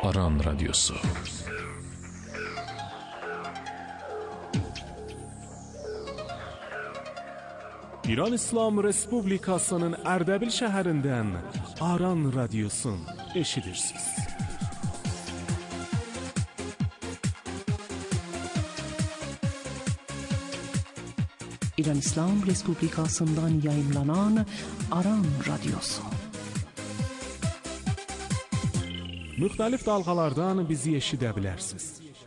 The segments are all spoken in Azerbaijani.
Aran Radyosu. İran İslam Respublikasının Erdebil şəhərindən Aran Radyosun eşidirsiniz. İran İslam Respublikasından yayınlanan Aran Radyosu. Müxtəlif dalğalardan bizi eşidə bilərsiniz.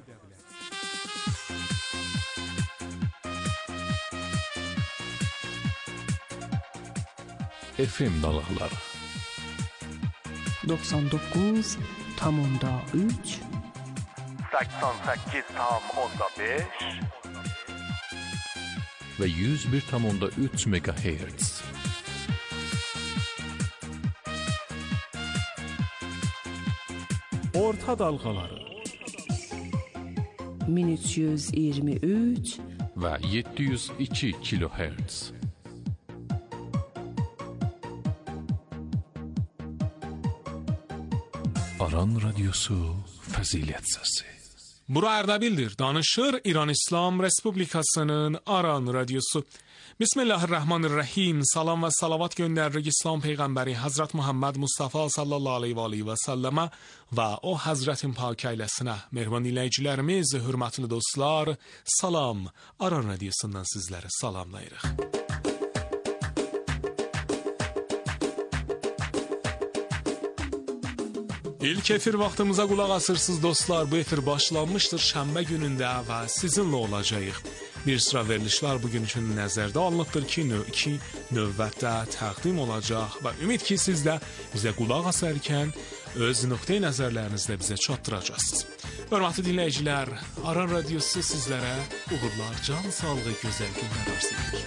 FM dalğaları 99.3 88.5 ve 101.3 MHz. Orta dalğaları 1323 ve 702 kHz. Aran Radyosu Fəzilət Səsi. Bura Erdebil'dir. Danışır İran İslam Respublikasının Aran Radyosu. Bismillahirrahmanirrahim. Salam ve salavat göndəririk İslam Peyğəmbəri Hazret Muhammed Mustafa sallallahu aleyhi ve selleme ve o Hazretin pak ailəsinə. Mehriban dinləyicilərimiz, hürmetli dostlar, salam. Aran Radyosundan sizlere salamlayırıq. İlk efir vaxtımıza qulaq asırsınız dostlar. Bu efir başlanmışdır şənbə günündə və sizinlə olacağıq. Bir sıra verilişlər bugün üçün nəzərdə alınıbdır ki, növbətdə təqdim olacaq və ümid ki, siz də bizə qulaq asarkən öz nöqtəyi nəzərlərinizlə bizə çatdıracaqsınız. Hörmətli dinləyicilər, Aran Radyosu sizlərə uğurlar, can sağlığı, gözəl günlər arzulayır.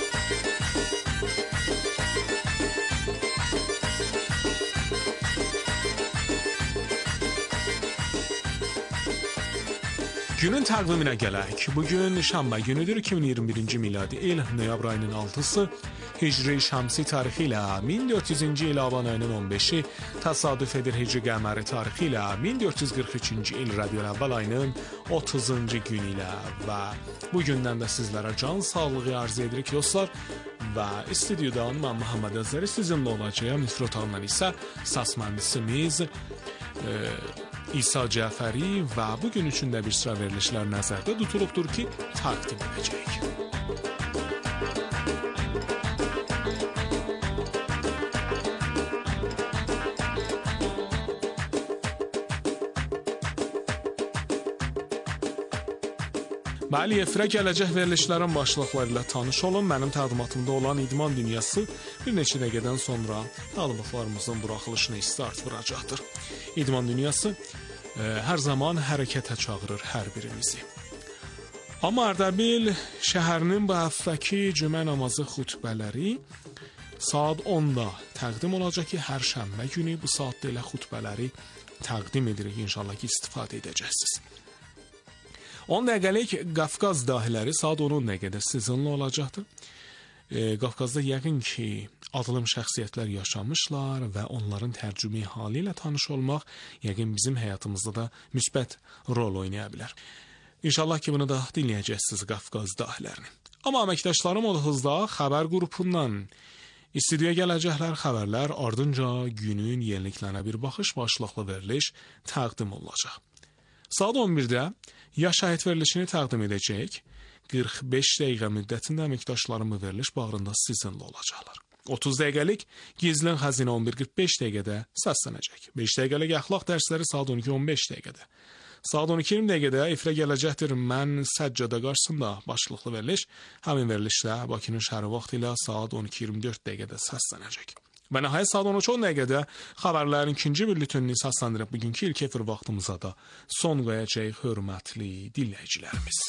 Günün təqviminə gələk. Bugün şənbə günüdür, 2021-ci miladi il noyabr ayının 6-sı, Hicri şəmsi tarixi ilə 1400-cü il avan ayının 15-i, təsadüf edir Hicri qəməri tarixi ilə 1443-cü il Rəbiül Əvvəl ayının 30-cı günü ilə və bu gündən də sizlərə can sağlığı arz edirik dostlar və stüdyodan mən Muhammed Əzəri sizinlə olacağım. Nifrət otağından isə səs mühəndisimiz İsa Cəfəri və bugün üçün də bir sıra verilişlər nəzərdə tutulubdur ki, təqdim edəcəyik. Bəli, efirə gələcək verilişlərin başlıqları ilə tanış olun. Mənim təqdimatımda olan İdman Dünyası bir neçə dəqiqədən sonra məlumatlarımızın buraxılışını start vuracaqdır. İdman Dünyası hər zaman hərəkətə çağırır hər birimizi. Amma Erdebil şəhərinin bu həftəki cümə namazı xutbələri saat 10-da təqdim olacaq ki, hər şənbə günü bu saatda elə xutbələri təqdim edirik. İnşallah ki, istifadə edəcəksiniz. 10 dəqiqəlik Qafqaz dahiləri saat 10 dəqiqədə sizinlə olacaqdır. Qafqazda yəqin ki, adılım şəxsiyyətlər yaşamışlar və onların tərcümi halı ilə tanış olmaq yəqin bizim həyatımızda da müsbət rol oynaya bilər. İnşallah ki, bunu da dinləyəcəksiniz Qafqaz dahilərini. Amma əməkdaşlarım hızla xəbər qrupundan stüdiyoya gələcəklər xəbərlər, ardınca günün yeniliklərinə bir baxış başlıqlı veriliş təqdim olunacaq. Saat 11-də ya şəhid verilişini təqdim edəcək, 45 dəqiqə müddətində əməkdaşlarımı veriliş bağrında sizinlə olacaqlar. 30 dəqiqəlik gizlin xəzinə 11:45 dəqiqədə səslənəcək. 5 dəqiqəlik əxlaq dərsləri saat 12:15 dəqiqədə. Saat 12:20 dəqiqədə efirə gələcəkdir Mən Səccada qarşısında başlıqlı veriliş. Həmin verilişdə Bakının şəhəri vaxtı ilə saat 12:24 dəqiqədə səslənəcək. Və nəhayət saat 13:10 dəqiqədə xəbərlərin ikinci bülletenini səsləndirib bugünkü ilk efir vaxtımıza da son qoyacaq hörmətli dinləyicilərimiz.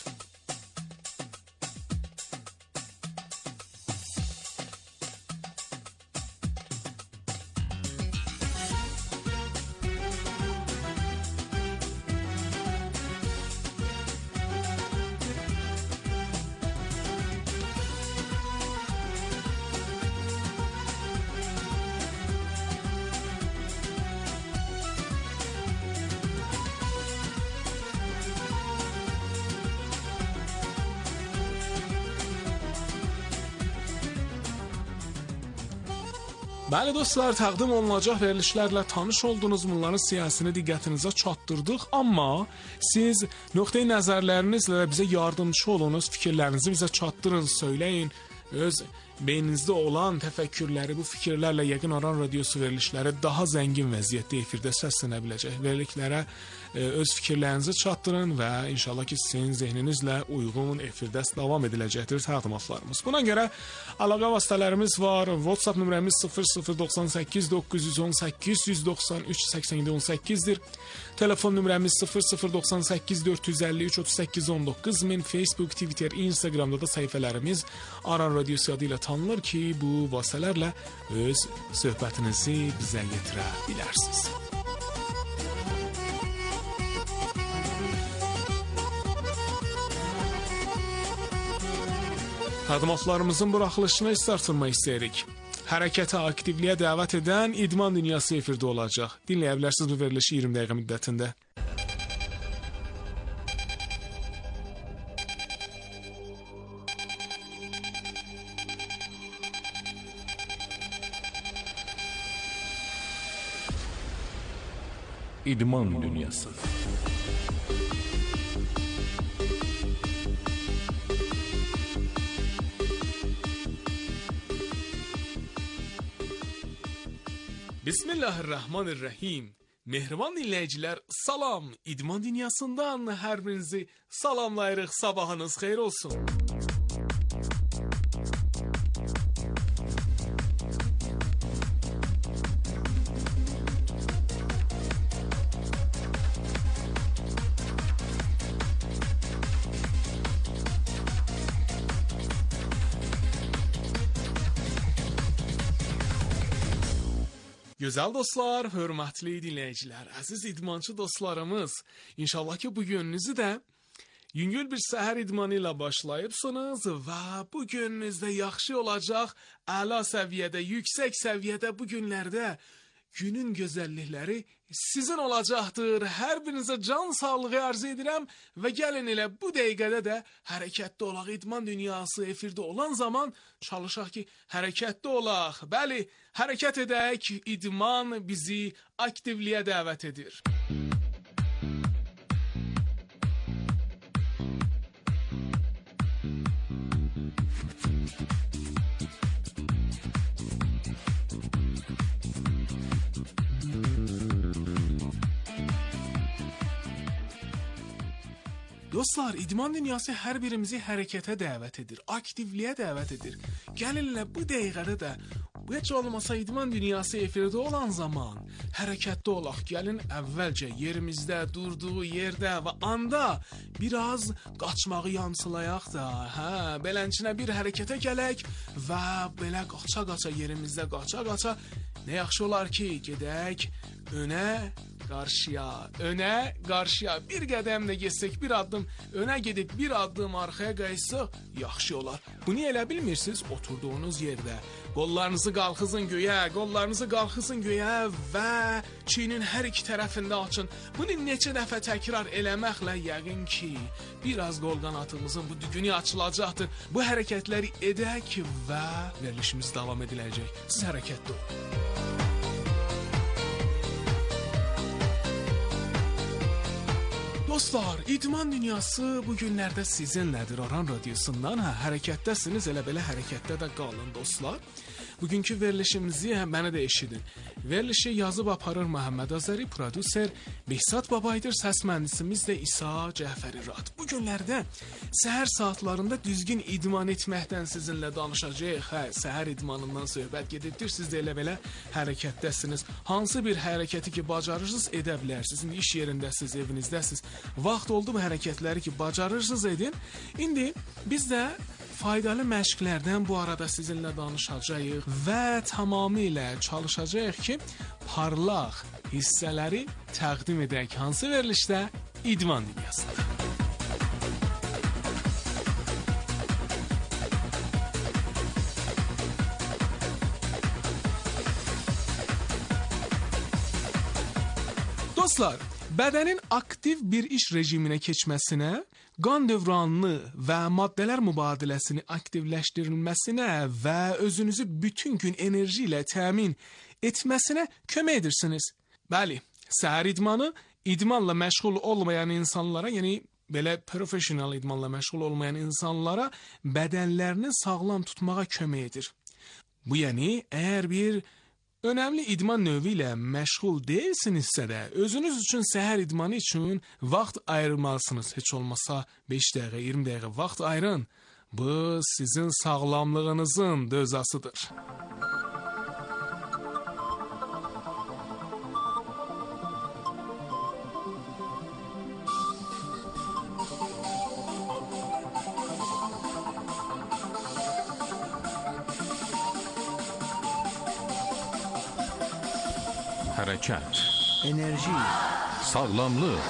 Bəli dostlar, təqdim olunacaq verilişlərlə tanış oldunuz, bunların siyasını diqqətinizə çatdırdıq, amma siz nöqteyi nəzərlərinizlə bizə yardımcı olunuz, fikirlərinizi bizə çatdırın, söyləyin. Öz beyninizdə olan təfəkkürləri, bu fikirlərlə yəqin Aran Radiosu verilişləri daha zəngin vəziyyətdə efirdə səslənə biləcək. Verilişlərə öz fikirlərinizi çatdırın və inşallah ki, sizin zehninizlə uyğun efirdə davam ediləcəkdir təqdimatlarımız. Buna görə əlaqə vasitələrimiz var. WhatsApp nömrəmiz 0098 918 193 8718-dir. Telefon nömrəmiz 0098 453 38 19 min. Facebook, Twitter, Instagramda da səhifələrimiz Aran Radiosu adı ilə tanınır ki, bu vasitələrlə öz söhbətinizi bizə yetirə bilərsiniz. Təqdimatlarımızın buraxılışına artırmaq istəyirik. Hərəkətə, aktivliyə dəvət edən İdman Dünyası efirdə olacaq. Dinləyə bilərsiniz bu verilişi 20 dəqiqə müddətində. İdman Dünyası. Bismillahirrahmanirrahim. Mehriban dinləyicilər, salam. İdman Dünyasından hər birinizi salamlayırıq. Sabahınız xeyir olsun. Gözəl dostlar, hörmətli dinləyicilər, əziz idmançı dostlarımız, inşallah ki bu gününüzü də yüngül bir səhər idmanı ilə başlayıbsınız və bu gününüzdə yaxşı olacaq, əla səviyyədə, yüksək səviyyədə bu günlərdə günün gözəllikləri sizin olacaqdır. Hər birinizə can sağlığı arzu edirəm və gəlin elə bu dəqiqədə də hərəkətdə olaq. İdman Dünyası efirdə olan zaman çalışaq ki, hərəkətdə olaq. Bəli, hərəkət edək, idman bizi aktivliyə dəvət edir. Dostlar, İdman Dünyası hər birimizi hərəkətə dəvət edir, aktivliyə dəvət edir. Gəlinlə bu dəqiqədə də heç olmasa İdman Dünyası efirdə olan zaman hərəkətdə olaq. Gəlin əvvəlcə yerimizdə, durduğu yerdə və anda biraz qaçmağı yamsılayaq da. Belənçinə bir hərəkətə gələk və belə qaça-qaça yerimizdə qaça-qaça nə yaxşı olar ki, gedək önə, qarşıya, bir qədəm də getsək, bir addım önə gedib, bir addım arxaya qaysaq, yaxşı olar. Bunu elə bilmirsiniz, oturduğunuz yerdə qollarınızı qalxızın göyə və çiynin hər iki tərəfində açın. Bunu neçə dəfə təkrar eləməklə yəqin ki, biraz qol qanatımızın bu dügünü açılacaqdır. Bu hərəkətləri edək və verilişimiz davam ediləcək. Siz hərəkətdə olun. Dostlar, İdman Dünyası bu günlərdə sizinlədir. Aran Radiosundan hərəkətdəsiniz, elə belə hərəkətdə də qalın dostlar. Bugünkü verilişimizi mənə də eşidin. Verilişi yazıb aparır Məhəmməd Azəri, prodüser Behzad Babaydır, səs mühəndisimiz də İsa Cəfəri Rad. Bu günlərdə səhər saatlarında düzgün idman etməkdən sizinlə danışacağıq. Səhər idmanından söhbət gedirdir. Siz də elə belə hərəkətdəsiniz. Hansı bir hərəkəti ki bacarırsınız, edə bilərsiniz. İndi iş yerindəsiniz, evinizdəsiniz. Vaxt oldu bu hərəkətləri ki bacarırsınız edin. İndi biz də faydalı məşqlərdən bu arada sizinlə danışacağıq və tamamilə çalışacağıq ki, parlaq hissələri təqdim edək. Hansı verilişdə? İdman Dünyasında. Dostlar, bədənin aktiv bir iş rejiminə keçməsinə qan dövranını və maddələr mübadiləsini aktivləşdirilməsinə və özünüzü bütün gün enerji ilə təmin etməsinə kömək edirsiniz. Bəli, səhər idmanı idmanla məşğul olmayan insanlara, yəni belə professional idmanla məşğul olmayan insanlara bədənlərini sağlam tutmağa kömək edir. Bu yəni, əgər bir önəmli idman növü ilə məşğul deyilsinizsə də, özünüz üçün səhər idmanı üçün vaxt ayırmalısınız. Heç olmasa 5 dəqiqə, 20 dəqiqə vaxt ayırın. Bu sizin sağlamlığınızın dözasıdır. Hərəkət, enerji, sağlamlıq.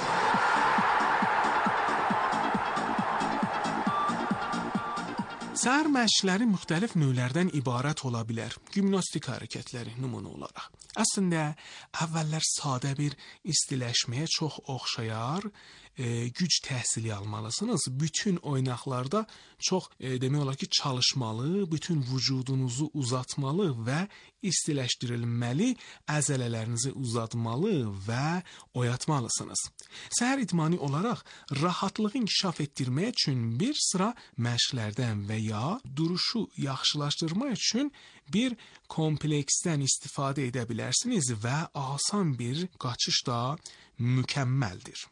Səhər məşqləri müxtəlif növlərdən ibarət ola bilər. Gimnastik hərəkətləri nümunə olaraq. Əslində, əvvəllər sadə bir istiləşməyə çox oxşayar, güc təhsili almalısınız. Bütün oynaqlarda çox demək olar ki, çalışmalı, bütün vücudunuzu uzatmalı və istiləşdirilməli, əzələlərinizi uzatmalı və oyatmalısınız. Səhər idmanı olaraq rahatlığı inkişaf etdirmək üçün bir sıra məşqlərdən və ya duruşu yaxşılaşdırmaq üçün bir kompleksdən istifadə edə bilərsiniz və asan bir qaçış da mükəmməldir.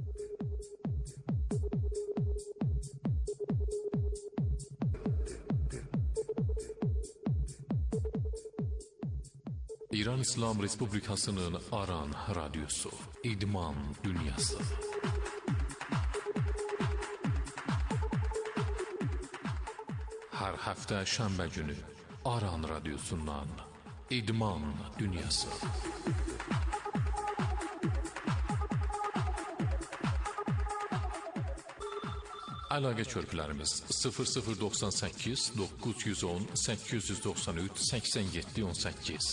İran İslam Respublikasının Aran Radyosu, İdman Dünyası. Hər həftə şənbə günü Aran Radyosundan İdman Dünyası. Əlaqə körpülərimiz 0098 910 893 87 18.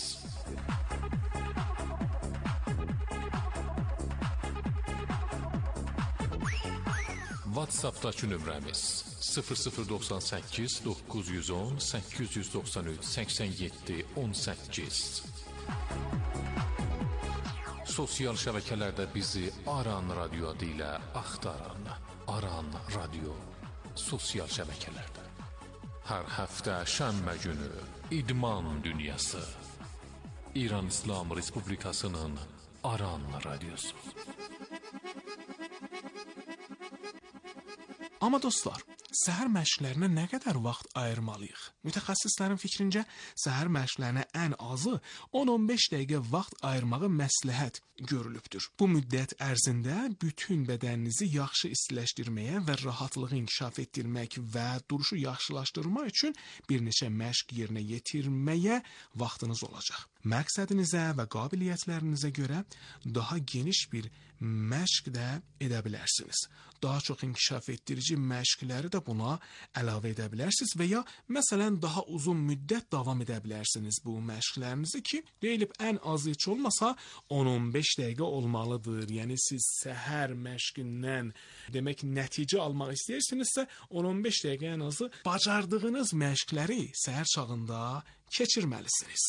WhatsApp'dakı nömrəmiz 0098 910 893 87 18. Sosial şəbəkələrdə bizi Aran Radyo adı ilə axtarın. Aran Radyo sosial şəbəkələrdə. Hər həftə şənbə günü İdman Dünyası. İran İslam Respublikasının Aran Radyosu. Amma dostlar, səhər məşqlərinə nə qədər vaxt ayırmalıyıq? Mütəxəssislərin fikrincə, səhər məşqlərinə ən azı 10-15 dəqiqə vaxt ayırmağı məsləhət görülübdür. Bu müddət ərzində bütün bədəninizi yaxşı istiləşdirməyə və rahatlığı inkişaf etdirmək və duruşu yaxşılaşdırmaq üçün bir neçə məşq yerinə yetirməyə vaxtınız olacaq. Məqsədinizə və qabiliyyətlərinizə görə daha geniş bir məşq də edə bilərsiniz. Daha çox inkişaf etdirici məşqləri də buna əlavə edə bilərsiniz və ya məsələn daha uzun müddət davam edə bilərsiniz bu məşqlərinizi ki, deyilib ən az heç olmasa 10-15 dəqiqə olmalıdır. Yəni siz səhər məşqindən demək nəticə almaq istəyirsinizsə 10-15 dəqiqə ən azı bacardığınız məşqləri səhər çağında keçirməlisiniz.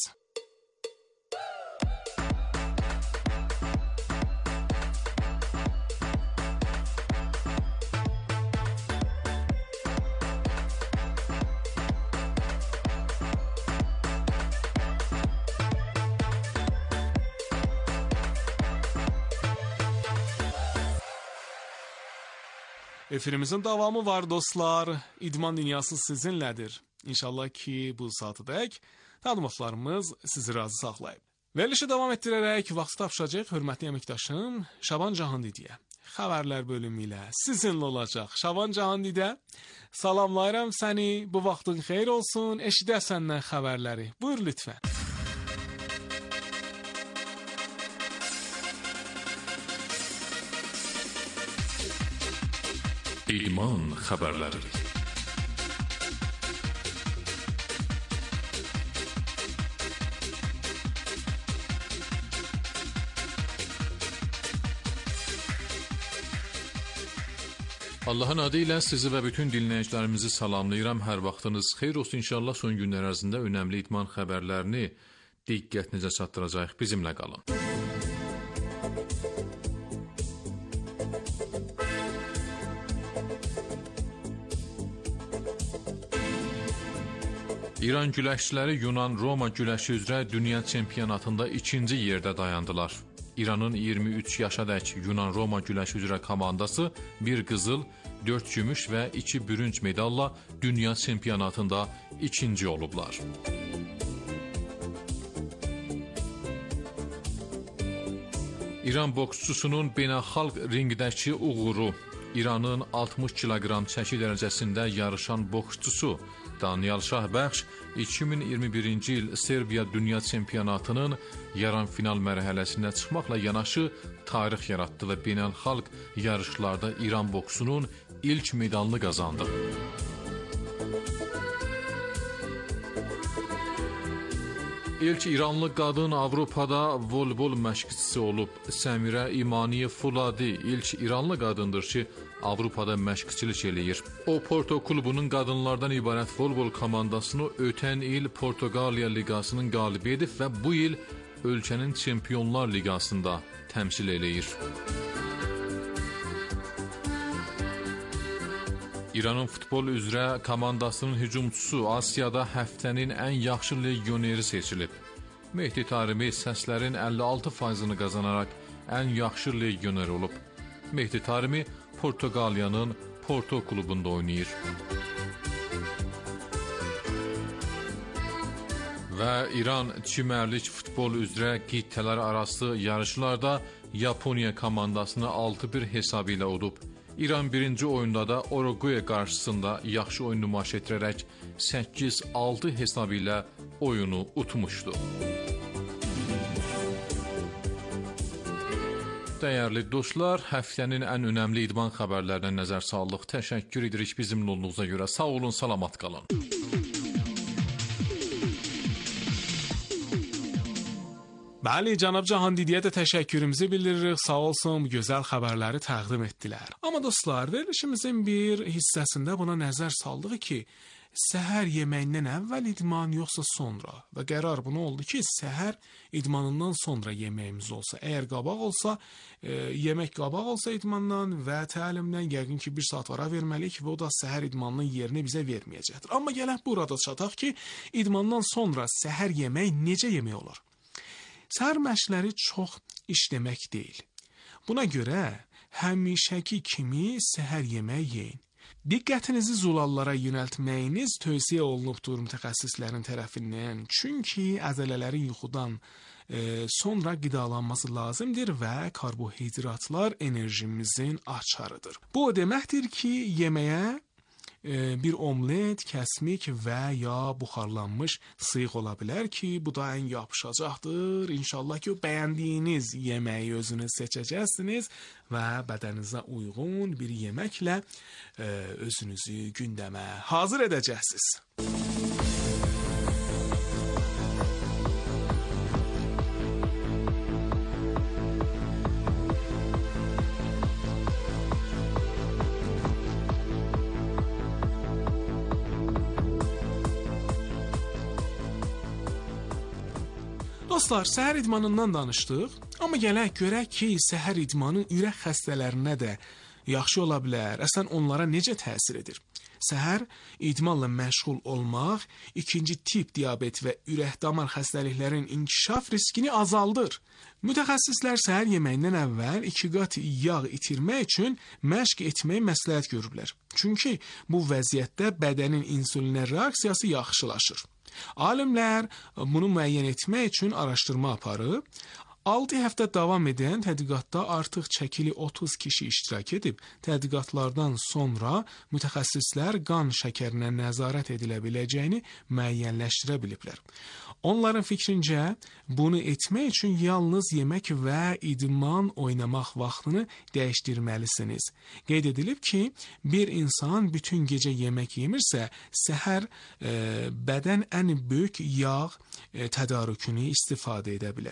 Efirimizin davamı var dostlar. İdman dünyası sizinlədir. İnşallah ki bu saatədək təlimatlarımız sizi razı saxlayıb. Verilişi davam etdirərək vaxt tapışacaq hörmətli əməkdaşım Şaban Cahandidiyə. Xəbərlər bölümü ilə sizinlə olacaq. Şaban Cahandidə, salamlayıram səni. Bu vaxtın xeyir olsun. Eşidə səndən xəbərləri. Buyur lütfən. İdman xəbərləri. Allahın adı ilə sizi və bütün dinləyicilərimizi salamlayıram. Hər vaxtınız xeyir olsun. İnşallah son günlər ərzində önəmli idman xəbərlərini diqqətinizə çatdıracağıq. Bizimlə qalın. İran güləşçiləri Yunan-Roma güləşi üzrə dünya çempionatında 2-ci yerdə dayandılar. İranın 23 yaşadək Yunan-Roma güləşi üzrə komandası 1 qızıl, 4 gümüş və 2 bürünc medalla dünya çempionatında 2-ci olublar. İran boksçusunun beynəlxalq ringdəki uğuru, İranın 60 kiloqram çəki dərəcəsində yarışan boksçusu Daniel Şahbəxş 2021-ci il Serbiya Dünya Çempionatının yarım final mərhələsinə çıxmaqla yanaşı tarix yaratdı və beynəlxalq yarışlarda İran boksunun ilk medalını qazandı. İlk İranlı qadın Avropada voleybol məşqçisi olub. Səmirə İmaniye Fuladi ilk İranlı qadındır ki, Avropada məşqçilik eləyir. O, Porto klubunun qadınlardan ibarət voleybol komandasını ötən il Portuqaliya liqasının qalibi edib və bu il ölkənin Çempionlar Liqasında təmsil eləyir. İranın futbol üzrə komandasının hücumçusu Asiyada həftənin ən yaxşı legioneri seçilib. Mehdi Tarimi səslərin 56%-ni qazanaraq ən yaxşı legioner olub. Mehdi Tarimi Portuqaliyanın Porto klubunda oynayır. Və İran çimərlik futbol üzrə qitələr arası yarışlarda Yaponiya komandasını 6-1 hesabı ilə udub. İran birinci oyunda da Uruguay qarşısında yaxşı oyun nümayiş etdirərək 8-6 hesabı ilə oyunu utmuşdu. Dəyərli dostlar, həftənin ən önəmli idman xəbərlərinə nəzər saldıq. Təşəkkür edirik bizimlə olduğunuza görə. Sağ olun, salamat qalın. Bəli, cənab Cahandidiyə də təşəkkürümüzü bildiririk. Sağ olsun, bu gözəl xəbərləri təqdim etdilər. Amma dostlar, verilişimizin bir hissəsində buna nəzər saldıq ki, səhər yeməyindən əvvəl idman yoxsa sonra və qərar buna oldu ki, səhər idmanından sonra yeməyimiz olsa. Əgər qabaq olsa, yemək qabaq olsa idmandan və təlimdən yəqin ki, 1 saat ara verməliyik və o da səhər idmanının yerini bizə verməyəcəkdir. Amma gələk burada çataq ki, idmandan sonra səhər yemək necə yemək olur? Səhər məşqləri çox iş demək deyil. Buna görə həmişəki kimi səhər yeməyi yeyin. Diqqətinizi zulallara yönəltməyiniz tövsiyə olunubdur mütəxəssislərin tərəfindən. Çünki əzələlərin yuxudan sonra qidalanması lazımdır və karbohidratlar enerjimizin açarıdır. Bu o deməkdir ki, yeməyə bir omlet, kəsmik və ya buxarlanmış sıyıq ola bilər ki, bu da ən yapışacaqdır. İnşallah ki, o bəyəndiyiniz yeməyi özünüz seçəcəksiniz və bədəninizə uyğun bir yeməklə özünüzü gündəmə hazır edəcəksiniz. Dostlar, səhər idmanından danışdıq, amma gələk görək ki, səhər idmanı ürək xəstələrinə də yaxşı ola bilər. Əslən, onlara necə təsir edir? Səhər idmanla məşğul olmaq ikinci tip diabet və ürək-damar xəstəliklərinin inkişaf riskini azaldır. Mütəxəssislər səhər yeməyindən əvvəl 2 qat yağ itirmək üçün məşq etməyi məsləhət görüblər. Çünki bu vəziyyətdə bədənin insulinə reaksiyası yaxşılaşır. Alimlər bunu müəyyən etmək üçün araşdırma aparıb, 6 həftə davam edən tədqiqatda artıq çəkili 30 kişi iştirak edib. Tədqiqatlardan sonra mütəxəssislər qan şəkərinə nəzarət edilə biləcəyini müəyyənləşdirə biliblər. Onların fikrincə, bunu etmək üçün yalnız yemək və idman oynamaq vaxtını dəyişdirməlisiniz. Qeyd edilib ki, bir insan bütün gecə yemək yemirsə, səhər bədən ən böyük yağ tədarükünü istifadə edə bilər.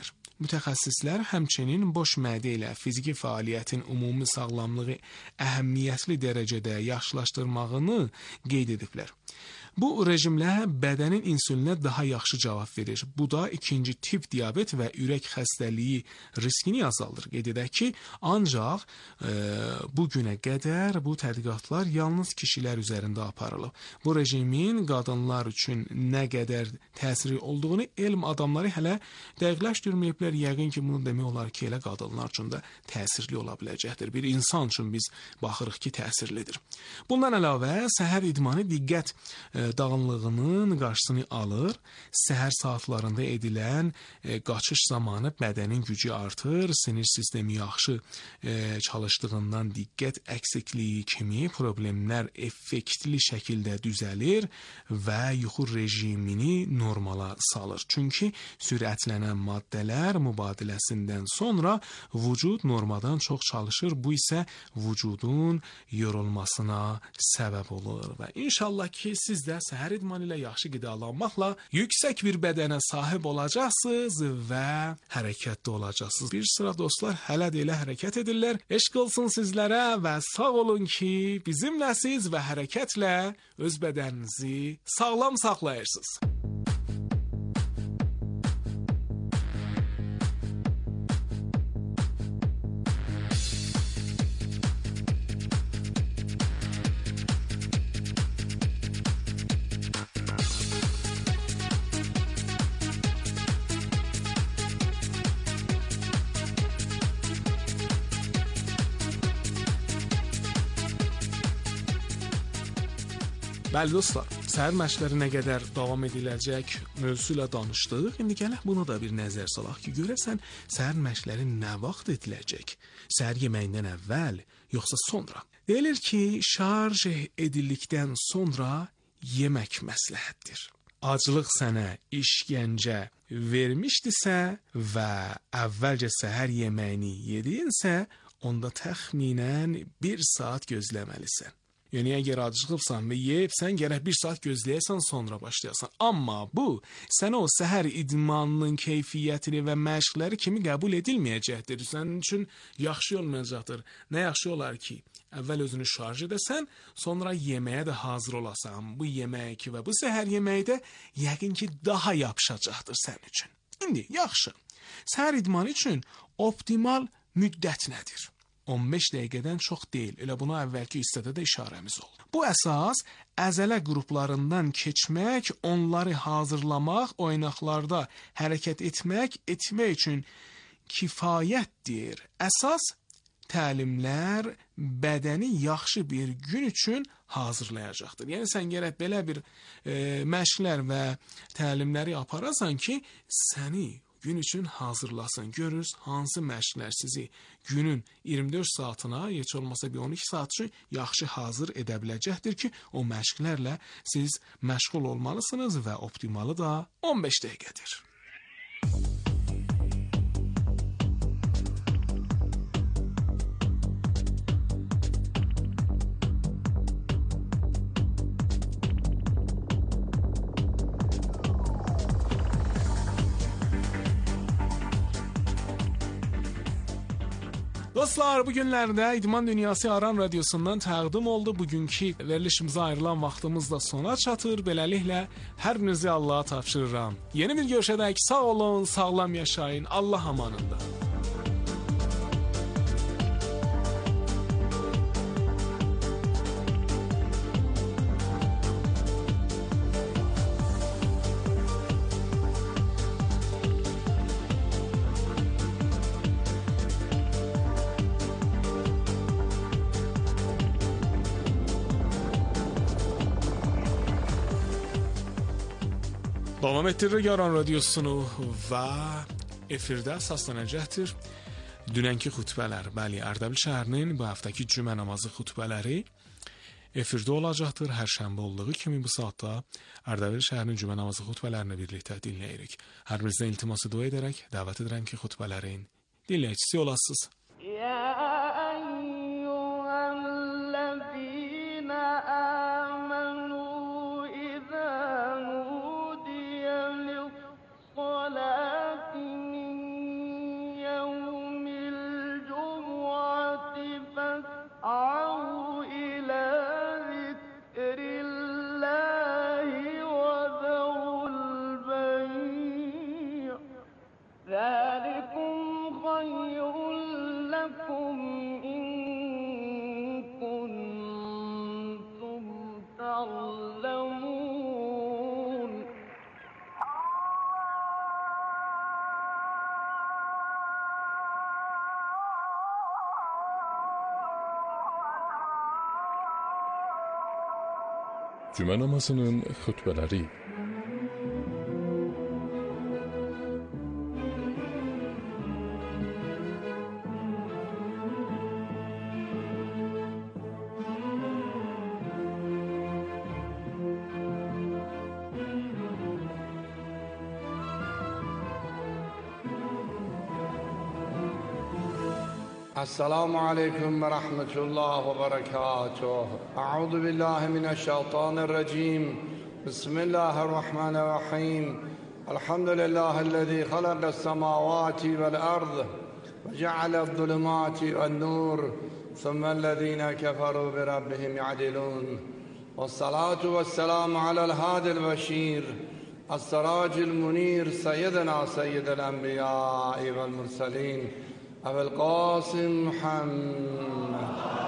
Mütəxəssislər həmçinin boş mədə ilə fiziki fəaliyyətin ümumi sağlamlığı əhəmiyyətli dərəcədə yaxşılaşdırmağını qeyd ediblər. Bu rejimlə bədənin insulinə daha yaxşı cavab verir. Bu da ikinci tip diabet və ürək xəstəliyi riskini azaldır. Qeyd edək ki, ancaq bu günə qədər bu tədqiqatlar yalnız kişilər üzərində aparılıb. Bu rejimin qadınlar üçün nə qədər təsiri olduğunu elm adamları hələ dəqiqləşdirməyiblər. Yəqin ki, bunu demək olar ki, elə qadınlar üçün də təsirli ola biləcəkdir. Bir insan üçün biz baxırıq ki, təsirlidir. Bundan əlavə, səhər idmanı diqqət dağınlığının qarşısını alır. Səhər saatlarında edilən qaçış zamanı bədənin gücü artır, sinir sistemi yaxşı çalışdığından diqqət əksikliyi kimi problemlər effektli şəkildə düzəlir və yuxu rejimini normala salır. Çünki sürətlənən maddələr mübadiləsindən sonra vücud normadan çox çalışır. Bu isə vücudun yorulmasına səbəb olur və inşallah ki, siz də səhər idmanı ilə yaxşı qidalanmaqla yüksək bir bədənə sahib olacaqsınız və hərəkətdə olacaqsınız. Bir sıra dostlar hələ də elə hərəkət edirlər. Eşq olsun sizlərə və sağ olun ki, bizimləsiz və hərəkətlə öz bədəninizi sağlam saxlayırsınız. Bəli dostlar, səhər məşqləri nə qədər davam ediləcək mövzusu ilə danışdıq. İndi gələk bunu da bir nəzər salaq ki, görəsən səhər məşqləri nə vaxt ediləcək? Səhər yeməyindən əvvəl, yoxsa sonra? Deyilir ki, şarj edildikdən sonra yemək məsləhətdir. Aclıq sənə işgəncə vermişdisə və əvvəlcə səhər yeməyini yedinsə, onda təxminən 1 saat gözləməlisən. Yəni, əgər acıqıbsan və yeyibsən, gərək 1 saat gözləyəsən, sonra başlayasan. Amma bu, sənə o səhər idmanının keyfiyyətini və məşqləri kimi qəbul edilməyəcəkdir. Sənin üçün yaxşı olmayacaqdır. Nə yaxşı olar ki, əvvəl özünü şarj edəsən, sonra yeməyə də hazır olasan. Bu yemək və bu səhər yeməyi də yəqin ki, daha yapışacaqdır sənin üçün. İndi, yaxşı. Səhər idmanı üçün optimal müddət nədir? 15 dəqiqədən çox deyil. Elə buna əvvəlki hissədə də işarəmiz oldu. Bu əsas əzələ qruplarından keçmək, onları hazırlamaq, oynaqlarda hərəkət etmək üçün kifayətdir. Əsas təlimlər bədəni yaxşı bir gün üçün hazırlayacaqdır. Yəni sən gərək belə bir məşqlər və təlimləri aparasan ki, səni gün üçün hazırlasın. Görürüz hansı məşqlər sizi günün 24 saatına, heç olmasa bir 12 saat üçün yaxşı hazır edə biləcəkdir ki, o məşqlərlə siz məşğul olmalısınız və optimalı da 15 dəqiqədir. Dostlar, bu günlərdə İdman Dünyası Aran Radiosundan təqdim oldu. Bugünkü verilişimizə ayrılan vaxtımız da sona çatır. Beləliklə, hər birinizi Allaha tapşırıram. Yeni bir görüşədək sağ olun, sağlam yaşayın, Allah amanında. Davam etdiririk Aran Radiosunu və efirdə səslənəcəkdir dünənki xutbələr. Bəli, Ərdəbil şəhərinin bu həftəki cümə namazı xutbələri efirdə olacaqdır. Hər şənbə olduğu kimi bu saatda Ərdəbil şəhərinin cümə namazı xutbələrini birlikdə dinləyirik. Hər birinizdən iltiması dua edərək dəvət edirəm ki, xutbələrin dinləyicisi olasınız. Cümə namazının xütbələri. السلام عليكم ورحمة الله وبركاته. أعوذ بالله من الشيطان الرجيم. بسم الله الرحمن الرحيم. الحمد لله الذي خلق السماوات والأرض وجعل الظلمات والنور ثم الذين كفروا بربهم يعدلون. والصلاة والسلام على الهادي البشير السراج المنير سيدنا سيد الأنبياء والمرسلين أبي القاسم محمد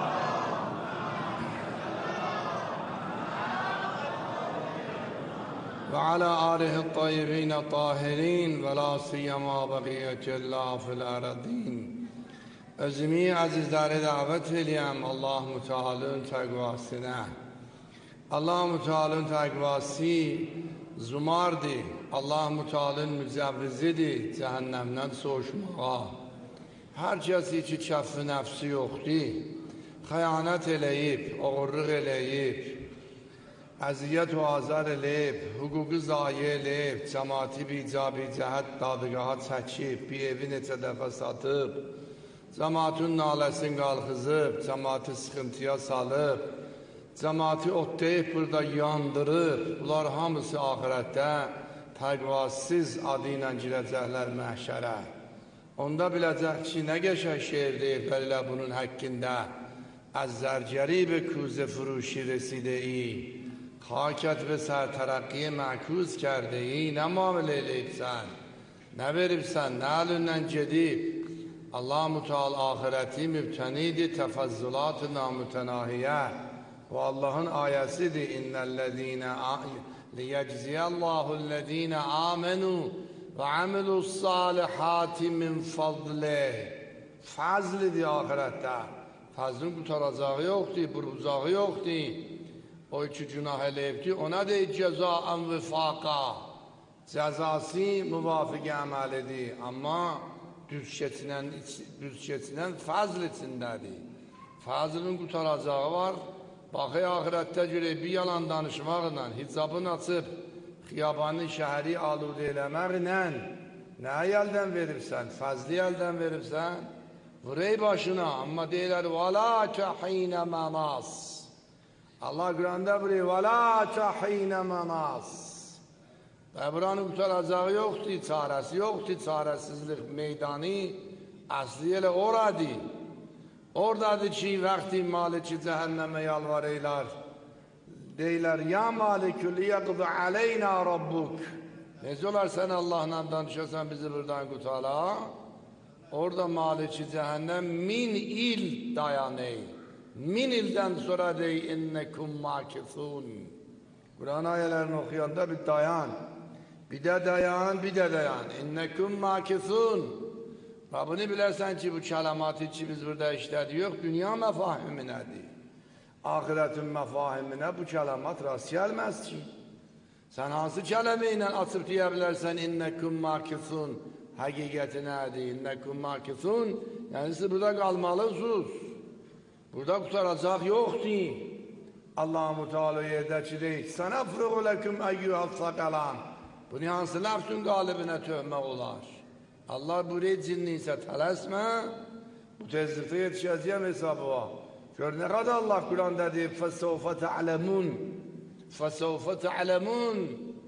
وعلى آله الطيبين الطاهرين ولا سيما بقية الله في الأرضين. Özümü azizlere davet edeyim Allah-u Teala'nın takvasına. Allah-u Teala'nın takvası zumardı. Allah-u Teala'nın mücevrizidir cehennemden soğuşmağa. Hər kəsi ki, kəf-i nəfsi yoxdur, xəyanət eləyib, oğurluq eləyib, əziyyət və azar eləyib, hüququ zayi eləyib, cəmaati bicabi cəhət dadıqaha çəkib, bir evi neçə dəfə satıb, cəmaatın naləsini qalxızıb, cəmaati sıxıntıya salıb, cəmaati otlayıb burada yandırıb, bunlar hamısı ahirətdə təqvasız adı ilə girəcəklər məhşərə. Onda biləcək ki, nə qəşəng şeir deyiblər elə bunun həqqində. Əz-zərgəri be کوزه فروشی رسیده ای خاکت به سر ترقی معکوس کرده ای نه معامله eləyibsən, nə veribsən, nə əlindən gedib. Allah-u Teala ahirəti mübtənidir, təfəzzülat-ı namütənahiyə və Allahın ayəsidir. İnnəl-ləzīnə liyəcziyəllahul-ləzīnə amenu ve amilus salihati min fadlih. Fazlidir ahirette. Fazlın qutaracağı yoxdur, buruzağı yoxdur. O iki günah eləyib ki, ona deyil cəzaən vifaqa. Cəzası müvafiq əməlidir. Amma düz keçinən fazl içindədir. Fazlın qutaracağı var. Baxı ahirette görək bir yalan danışmaqla, hicabını açıb, xiyabanı şəhəri aludə eləməklə nə əldən veribsən? Fəzli əldən veribsən? Vurey başına, amma deyilər وَلَا تَحِينَ مَنَاسِ. Allah Quranda buraya وَلَا تَحِينَ مَنَاسِ. Və buranın qutaracağı yoxdur, çarəsi yoxdur, çarəsizlik meydanı əsli elə oradır. Oradadır ki, vaxtı maliki cəhənnəmə yalvarırlar. Deyirlər, ya malikü liyəqdı aleyna rabbuk. Necə olar sən Allahla danışasan bizi buradan qutala? Orada maliki cəhənnəm 1000 il dayanır. 1000 ildən sonra deyir, innekum makithun. Quran ayələrini oxuyanda bir dayan. Bir də dayan, bir də dayan. İnnekum makithun. Və bunu bilərsən ki, bu kəlamatı ki biz burada işlədik yox, dünya məfahiminədir. Ahiretin məfahiminə bu kəlamat rast gəlməz ki. Sən hansı kələmə ilə açıb deyə bilərsən innəkum makithun, həqiqəti nədir? İnnəkum makithun, yəni siz burada qalmalısınız. Burada qutaracaq yoxdur. Allah-u Teala yerdəki deyik, sənəfruğu ləkum əyyuhəl-səqələn. Bunu hansı ləfsün qalibinə tövmək olar? Allah buraya cinliysə tələsmə, bu tezlikdə yetişəcəyəm hesabı var. Gör nə qədər Allah Quranda deyib, فَسَوْفَ تَعْلَمُونَ فَسَوْفَ تَعْلَمُونَ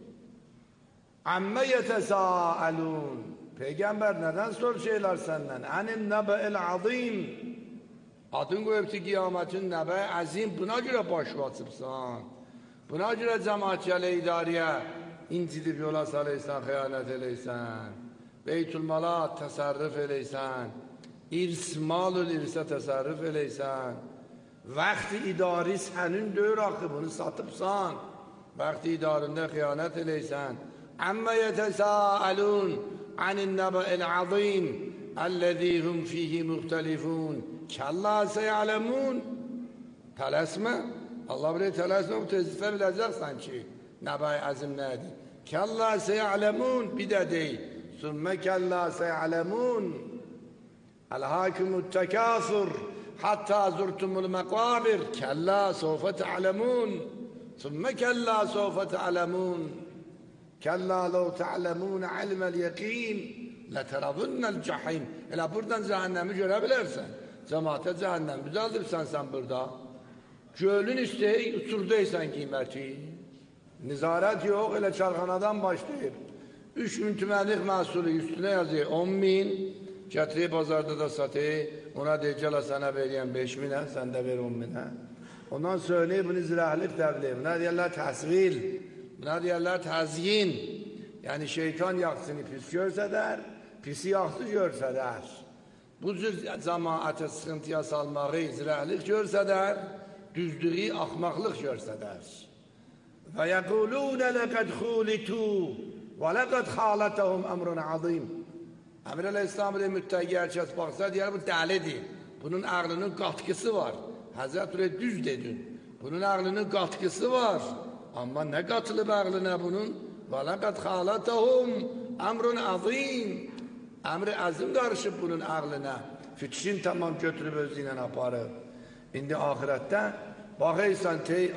عَمَّ يَتَسَاءَلُونَ. Peygamber nədən soruşurlar səndən? Ənim nəbə'il azim. Adın qoyub ki, qiyamətin nəbə'i əzim, buna görə baş açıbsan. Buna görə cəmaatçələ idarəyə incidib yola salıysan, xəyanət eləysən. Beytülmala təsərrüf eləysən. İrs malul irsə təsərrüf eləysən. Vaxti idari sənin döyür axı, bunu satıbsan. Vaxti idarində xəyanət eləysən. Əmmə yətəsəəlun anin nəbə'il azim əlləzi hum fihi müxtəlifun. Kəlla səyələmun. Tələsmə. Allah buraya telaşla bu tezife bilecek sanki. Nebai azim neydi? Kella seya'lemun bir de değil. Sümme kella seya'lemun. Elhâkumut tekâfur. Hatta zurtumul mekabir. Kella sofe te'alemun. Sümme kella sofe te'alemun. Kella lev te'alemun ilmel yakin. Leteravünnel cahim. Hele buradan cehennemi görebilirsen. Cemaate cehennem güzeldirsen sen burada. Gölün üstü uturdaysan kıymeti. Nizaret yok, hele çarxanadan başlayıp 3000 tümenlik mahsulü üstüne yazıyor 10.000, getiriyi pazarda da satıyor, ona deyəcələ sana veriyem 5.000'e, sen de ver 10.000'e. Ondan sonra bunu zirahlik devliyor, buna deyirler təsvil, buna deyirler təzyin. Yani şeytan yaxşısını pis görsələr, pisi yaxşı görsələr. Bu cür cemaate sıkıntıya salmağı zirahlik görsələr, düzdüğü axmaqlıq görsələr. وَيَقُولُونَ لَقَدْ خُولِتُوا وَلَقَدْ خَالَتَهُمْ اَمْرٌ عَظِيمٌ Emir Aleyhisselam'ın müttəqi herkes baksa diyor bu delidir. Bunun ağlının katkısı var. Hazreti düz dedin. Bunun ağlının katkısı var. Ama ne katılıp ağlına bunun? وَلَقَدْ خَالَتَهُمْ اَمْرٌ عَظِيمٌ Emri azim karışıp bunun ağlına. Fikrin tamam götürüp özüyle aparır. İndi ahirette bakıysan tey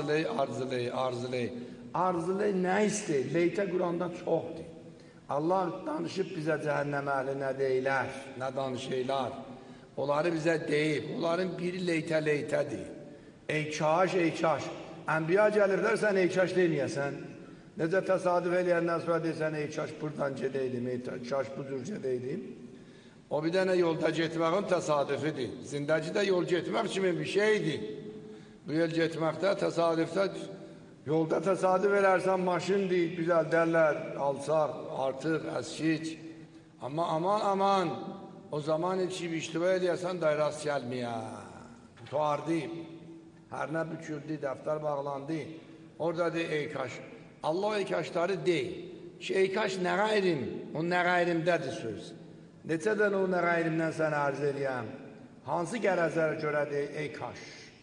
arzılı ne isteyir? Leyte Kur'an'da çoxdur. Allah danışıp bize cehennem ehli ne deyler, ne danışıylar. Onları bize deyip, onların biri leytedir. Ey kaş. Enbiya gelirler sen ey kaş demeyesen. Nece tesadüf eləyəndən sonra deysən ey kaş buradan gedeydim, ey kaş bu cür gedeydim. O bir tane yolda getməğin təsadüfüdür. Zindəcidə yol getmək kimi bir şeydir. Bu yol getməkdə təsadüfdə, yolda təsadüf elərsən maşındır, güzel derler, alsaq, artıq, əskic. Amma aman, o zaman içib iştiba eləyəsən da rast gəlməyə. Tutardı, hər nə büküldü, dəftər bağlandı. Orada de ey kaş. Allah ey kaşları deyil. Ki ey kaş nə qayrim, o nə qayrimdədir söz. Neçədən o nə qayrimdən sənə arz eləyəm. Hansı qərəzlərə görədir ey kaş.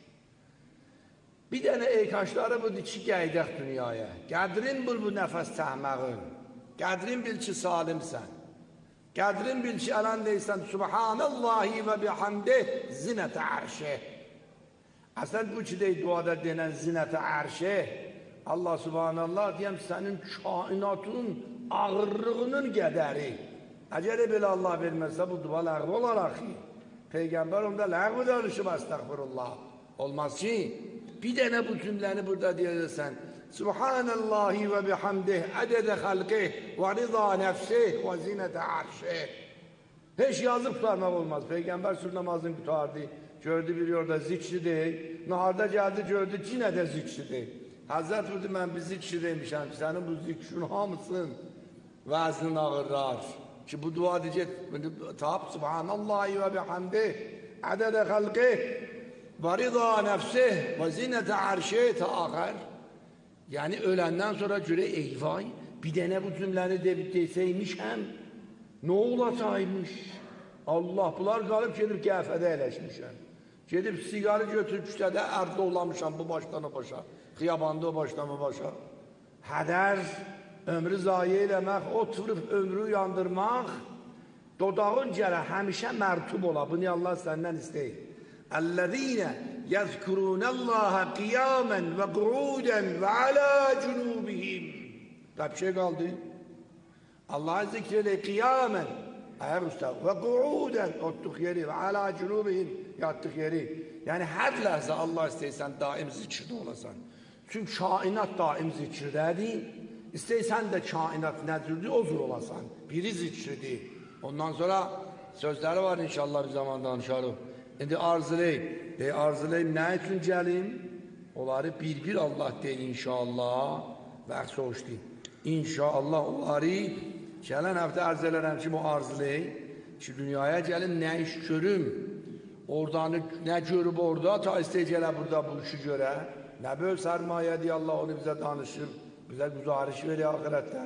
Bir dənə ey kaşları budur ki gəydək dünyaya. Qədrin bil bu nəfəs təhməğin. Qədrin bil ki salimsən. Qədrin bil ki ələn deysən Subhanallahi və bihamdih zinətə ərşih. Əslən bu ki dey duada denən zinətə ərşih. Allah subhanallah diyem senin kainatın ağırlığının qədəri. Əgər belə Allah verməzsə bu dua ləğv olar axı. Peygamber onda ləğv danışıb əstəğfirullah. Olmaz ki bir dənə bu cümləni burada deyəcəksən. Subhanallahi və bihamdih ədədə xalqih və rıza nəfsih və zinətə ərşih. Heç yazıb tutarmaq olmaz. Peygamber sur namazını tutardı. Gördü bir orada zikri deyil. Naharda geldi gördü yine de zikri deyil. Hazret buyurdu mən bir zikri demişəm. Sənin bu zikrin hamısın vəznin ağırlar. Ki bu dua diyecek. Tab Subhanallahi ve bihamdih adede halqih ve rıza nefsih ve zinete arşih ta ahir. Yani ölenden sonra göre eyvay bir dene bu cümləni deseymişəm ne olacaqmış? Allah bunlar qalıb gedib qəhvədə eləşmişəm. Gedib sigarı götürüb küçədə ərdə olamışam bu başdan o başa. Xiyabanda o başdan o başa. Hədər, ömrü zayi eləmək, oturub ömrü yandırmaq, dodağın gələ həmişə mərtub ola. Bunu Allah səndən istəyir. Əl-ləzīnə yəzkurunəllâhə qiyamən və quruden və alə cunubihim. Da bir şey qaldı. Allah'ı zikreyle qiyamən, ayaküstü ve kuuden otuq yeri ve ala cunubihim yattık yeri. Yani her lahza Allah isteysen daim zikirde olasan. Çünkü kainat daim zikirdedir. İsteysen de kainat nedirdi o zur olasan. Biri zikirdi. Ondan sonra sözleri var inşallah bir zaman danışalım. Şimdi arzulayım ne için gelim? Onları bir Allah deyil inşallah. Vaxt soğuşdu. İnşallah onları gələn həftə arz elərəm ki, bu arzulayım ki, dünyaya gəlim, nə iş görüm, oradanı nə görüb orada, ta istəyəcələ burada bu işi görə, nə böl sərmayədir, Allah onu bizə danışır, bizə güzariş verir ahirətdən.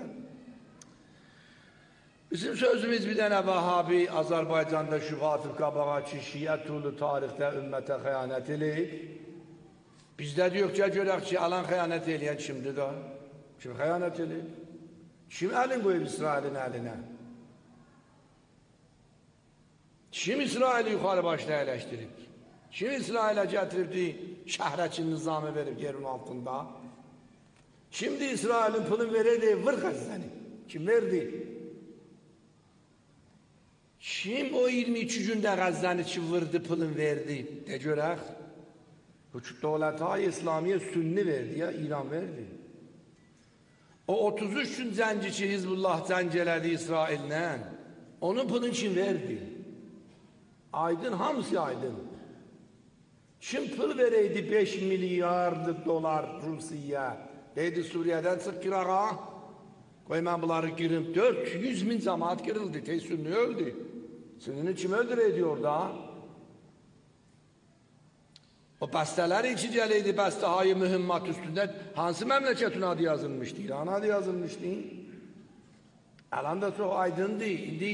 Bizim sözümüz bir dənə Vahabi, Azərbaycanda şübhatı qabağa ki, şiə tulu tarixdə ümmətə xəyanət eləyib, Bizdə deyək ki, görək ki, alan xəyanət eləyən kimdir da? Kim xəyanət eləyir? Kim əlin qoyub İsrailin əlinə? Kim İsraili yuxarı başda əyləşdirib? Kim İsrailə gətiribdi, şəhrəçin nizamı verib yerin altında? Kimdir İsrailin pulun verədi, vır Qəzzəni? Kim verdi? Kim o 22 gündə Qəzzəni ki vırdı, pulun verdi? De görək. Hüküm dövlət-i İslamiyə sünni verdi ya, İran verdi. O 33 gün zənci ki Hizbullah zəng elədi İsraillə, onun pulun kim verdi? Aydın, hamısı aydın. Kim pul vereydi 5 milyard dolar Rusiya? Deydi Suriye'den çık kirağa. Koy ben bunları girim. 400 bin cemaat girildi. Tey Sünni öldü. Sünnini kim öldüreydi orada? O bəstələri içi gələydi, bəstəhayı mühimmat üstündə hansı məmləkətin adı yazılmışdı? İran adı yazılmışdı. Əlan da çox aydındır. İndi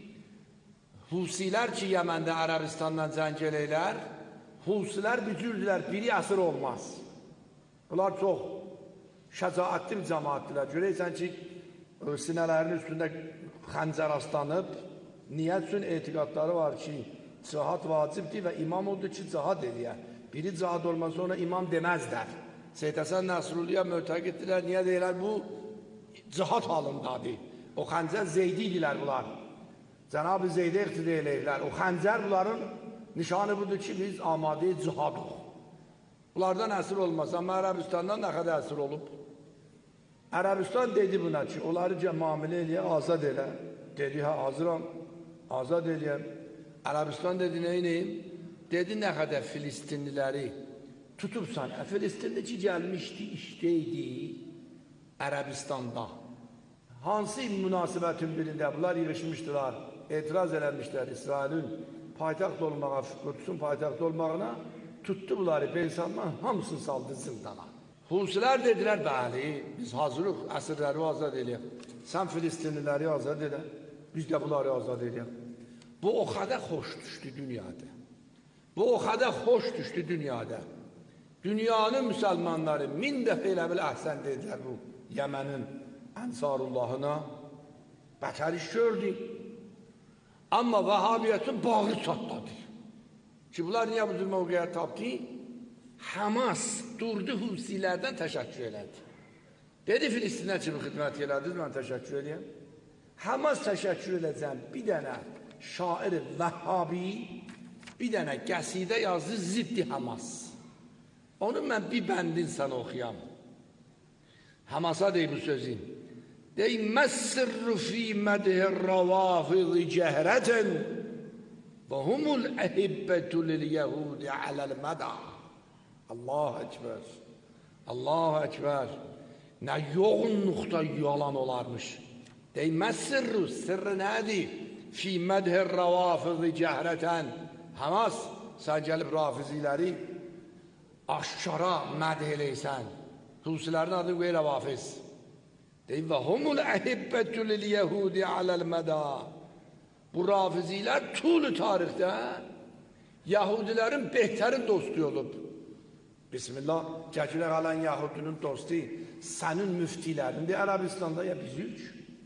Husilər ki Yemen'de Arabistan'dan zəng eləylər, Husilər bücürdülər, biri əsir olmaz. Bunlar çox şəcaətli bir cəmaatdilər. Görəysən ki, sinələrinin üstündə xəncər aslanıb, niyyət üçün etiqadları var ki, cihad vacibdir və imam oldu ki, cihad eləyər. Biri cihad olmaz, sonra imam deməzlər. Seyyid Həsən Nəsrulliyə mötəqiddirlər, niyə deyirlər? Bu cihad halındadır. O xəncər Zeydidirlər bunlar. Cənab-ı Zeydə iqtidə eləyirlər. O xəncər bunların nişanı budur ki, biz amadə-i cihadıq. Bunlardan əsir olmaz. Amma Ərəbistandan nə qədər əsir olub? Ərəbistan dedi buna ki, onları cəmamələ eləyə, azad elə. Dedi, hə, hazıram, azad eləyəm. Ərəbistan dedi, neynəyim? Dedi, nə qədər Filistinliləri tutubsan. Filistindəki gəlmişdi, işdəydi Ərəbistanda. Hansı münasibətin birində bunlar yığışmışdılar, etiraz eləmişlər İsrailin paytaxt olmağa, Qudüsün paytaxt olmağına, tutdu bunları, Ben Salman hamısını saldı zindana. Husilər dedilər, bəli, biz hazırıq, əsirləri azad eləyək. Sən Filistinliləri azad elə, biz də bunları azad eləyək. Bu o qədər xoş düşdü dünyada. Bu o qədər xoş düşdü dünyada. Dünyanın müsəlmanları 1000 dəfə elə bil əhsən dedilər bu Yemenin Ensarullahına. Bətər iş gördü. Amma Vəhabiyyətin bağı çatladı. Ki bunlar niyə bu cür mövqeyə tapdı? Hamas durdu Husilərdən təşəkkür elədi. Dedi Filistinə kimi xidmət elədiniz, mən təşəkkür eləyəm. Hamas təşəkkür eləcəm. Bir dənə şair Vəhhabi, bir dənə qəsidə yazdı ziddi Hamas. Onu mən bir bəndin sana oxuyam. Hamasa deyib bu sözü. Deyim, məssirru fi mədhir ravafidi cəhrətən və humul əhibbətu lil-yəhudi aləl-məda. Allah Ekber. Allah Ekber. Nə yoğunluqda yalan olarmış. Deyməz sırrı, sırrı nədir? Fi mədhir ravafidi cəhrətən. Hamas, sən gəlib rafiziləri aşkara mədh eləysən. Husilərin adı qoy rafiz. Deyim, və humul əhibbətü lil-yəhudi aləl-məda. Bu rafizilər tulu tarixdə Yahudilərin behtərin dostu olub. Bismillah, gətirək alan Yahudinin dostu sənin müftilərində Ərəbistanda ya bizük.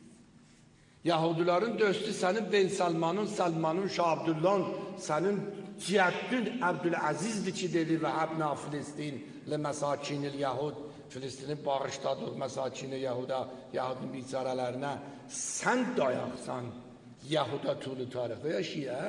Yahudilərin dostu sənin Ben Salmanın, Şah Abdullahın, sənin Cihaddin Abdüləzizdir ki, dedi və əbna Filistin li məsakinil Yahud. Filistini bağışladıq məsakini Yahuda, Yahudun bicarələrinə. Sən dayaqsan Yahuda tulu tarixdə ya Şiə.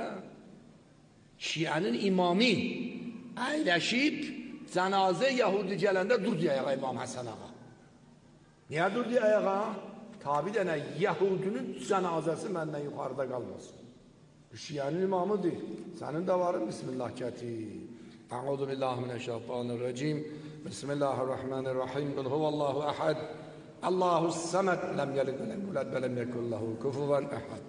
Şiənin imamı əyləşib cənazə Yahudi gələndə durdu ayağa İmam Həsən ağa. Niyə durdu ayağa? Tabi dənə Yahudinin cənazəsi məndən yuxarıda qalmasın. Şiənin imamıdır. Sənin də varın Bismillah kətir. Əuzu billahi mineşşeytanirracim. Bismillahirrahmanirrahim. Qul huvallahu əhəd. Allahus səməd. Ləm yəlid və ləm yulad və ləm yekun lehu kufuven əhəd.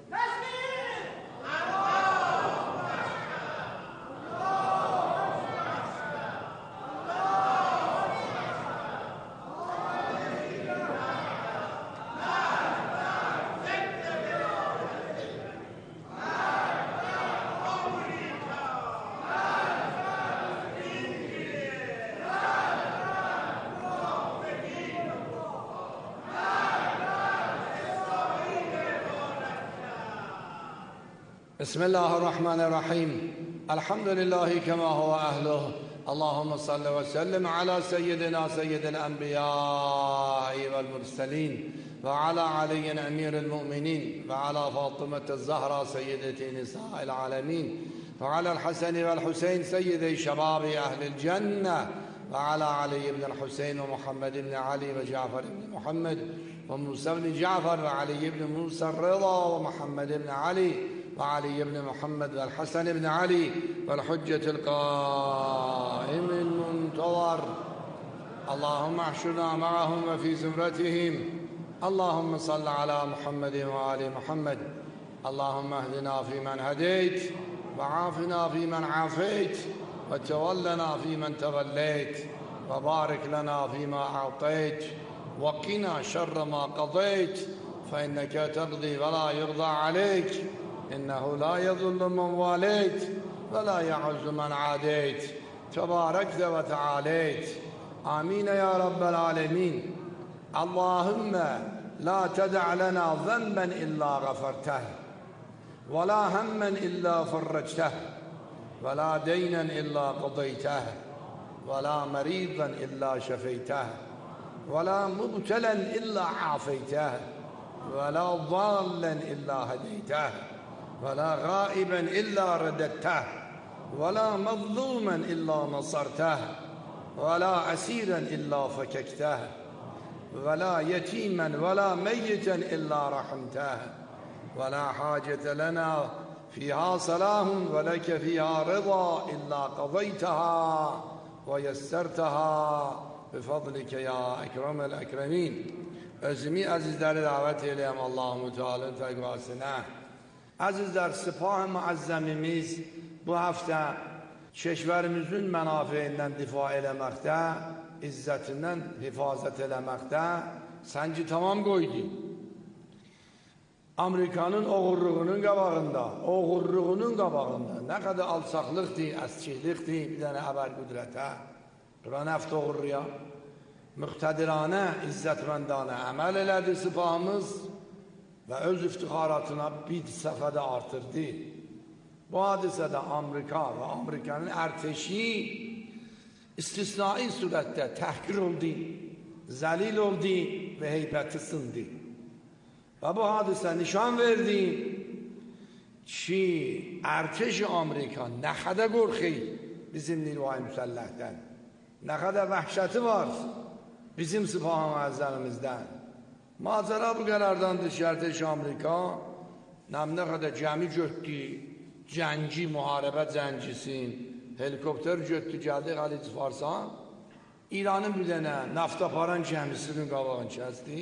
بسم الله الرحمن الرحيم الحمد لله كما هو أهله اللهم صل وسلم على سيدنا سيد الأنبياء والمرسلين وعلى علي أمير المؤمنين وعلى فاطمة الزهراء سيدة نساء العالمين وعلى الحسن والحسين سيدي شباب أهل الجنة وعلى علي بن الحسين ومحمد بن علي وجعفر بن محمد وموسى بن جعفر وعلي بن موسى الرضا ومحمد بن علي وعلي بن محمد والحسن بن علي والحجة القائم المنتظر اللهم احشرنا معهم وفي زمرتهم اللهم صل على محمد وآل محمد اللهم اهدنا فيمن هديت وعافنا فيمن عافيت وتولنا فيمن توليت وبارك لنا فيما أعطيت وقنا شر ما قضيت فإنك تقضي ولا يرضى عليك إنه لا يذل من واليت ولا يعز من عاديت تباركت وتعاليت آمين يا رب العالمين اللهم لا تدع لنا ذنبا إلا غفرته ولا هما إلا فرجته ولا دينا إلا قضيته ولا مريضا إلا شفيته ولا مبتلا إلا عافيته ولا ضالا إلا هديته ولا غائبا إلا رددته ولا مظلوما إلا نصرته ولا أسيرا إلا فككته ولا يتيما ولا ميتا إلا رحمته ولا حاجة لنا فيها صلاح ولك فيها رضا إلا قضيتها ويسرتها بفضلك يا أكرم الأكرمين. Özümü azizleri davet eyleyem Allah-u Teala'nın təqvasına. Azizler, Sepah-ı Muazzəmimiz bu hafta keşverimizin mənafiindən difa eləməkdə, izzətindən hifazət eləməkdə sənci tamam qoydu. Amerikanın oğurluğunun qabağında nə qədər alçaqlıqdır, əskiklikdir, bir dənə əvəl qüdrətə, duran əfd oğurluya, müqtədiranə, izzətməndana əməl elədi Sepahımız və öz iftixaratına bir səfədə artırdı. Bu hadisədə Amerika və Amerikanın ərteşi istisnai surətdə təhqir oldu, zəlil oldu və heybəti sındı. Və bu hadisə nişan verdi ki, ərteş Amerika nə qədər qorxur bizim Nirvay Müsəlləhdən, nə qədər vəhşəti var bizim Sepah-ı Muazzəmimizdən. Macəra bu qərardandır ki, ərteş Amerika nə qədər gəmi götdü, cəngi, müharibə cəngisin, helikopter götdü, gəldi Xalic Farsan, İranın bir dənə nəft aparan gəmisinin qabağını kəsdi.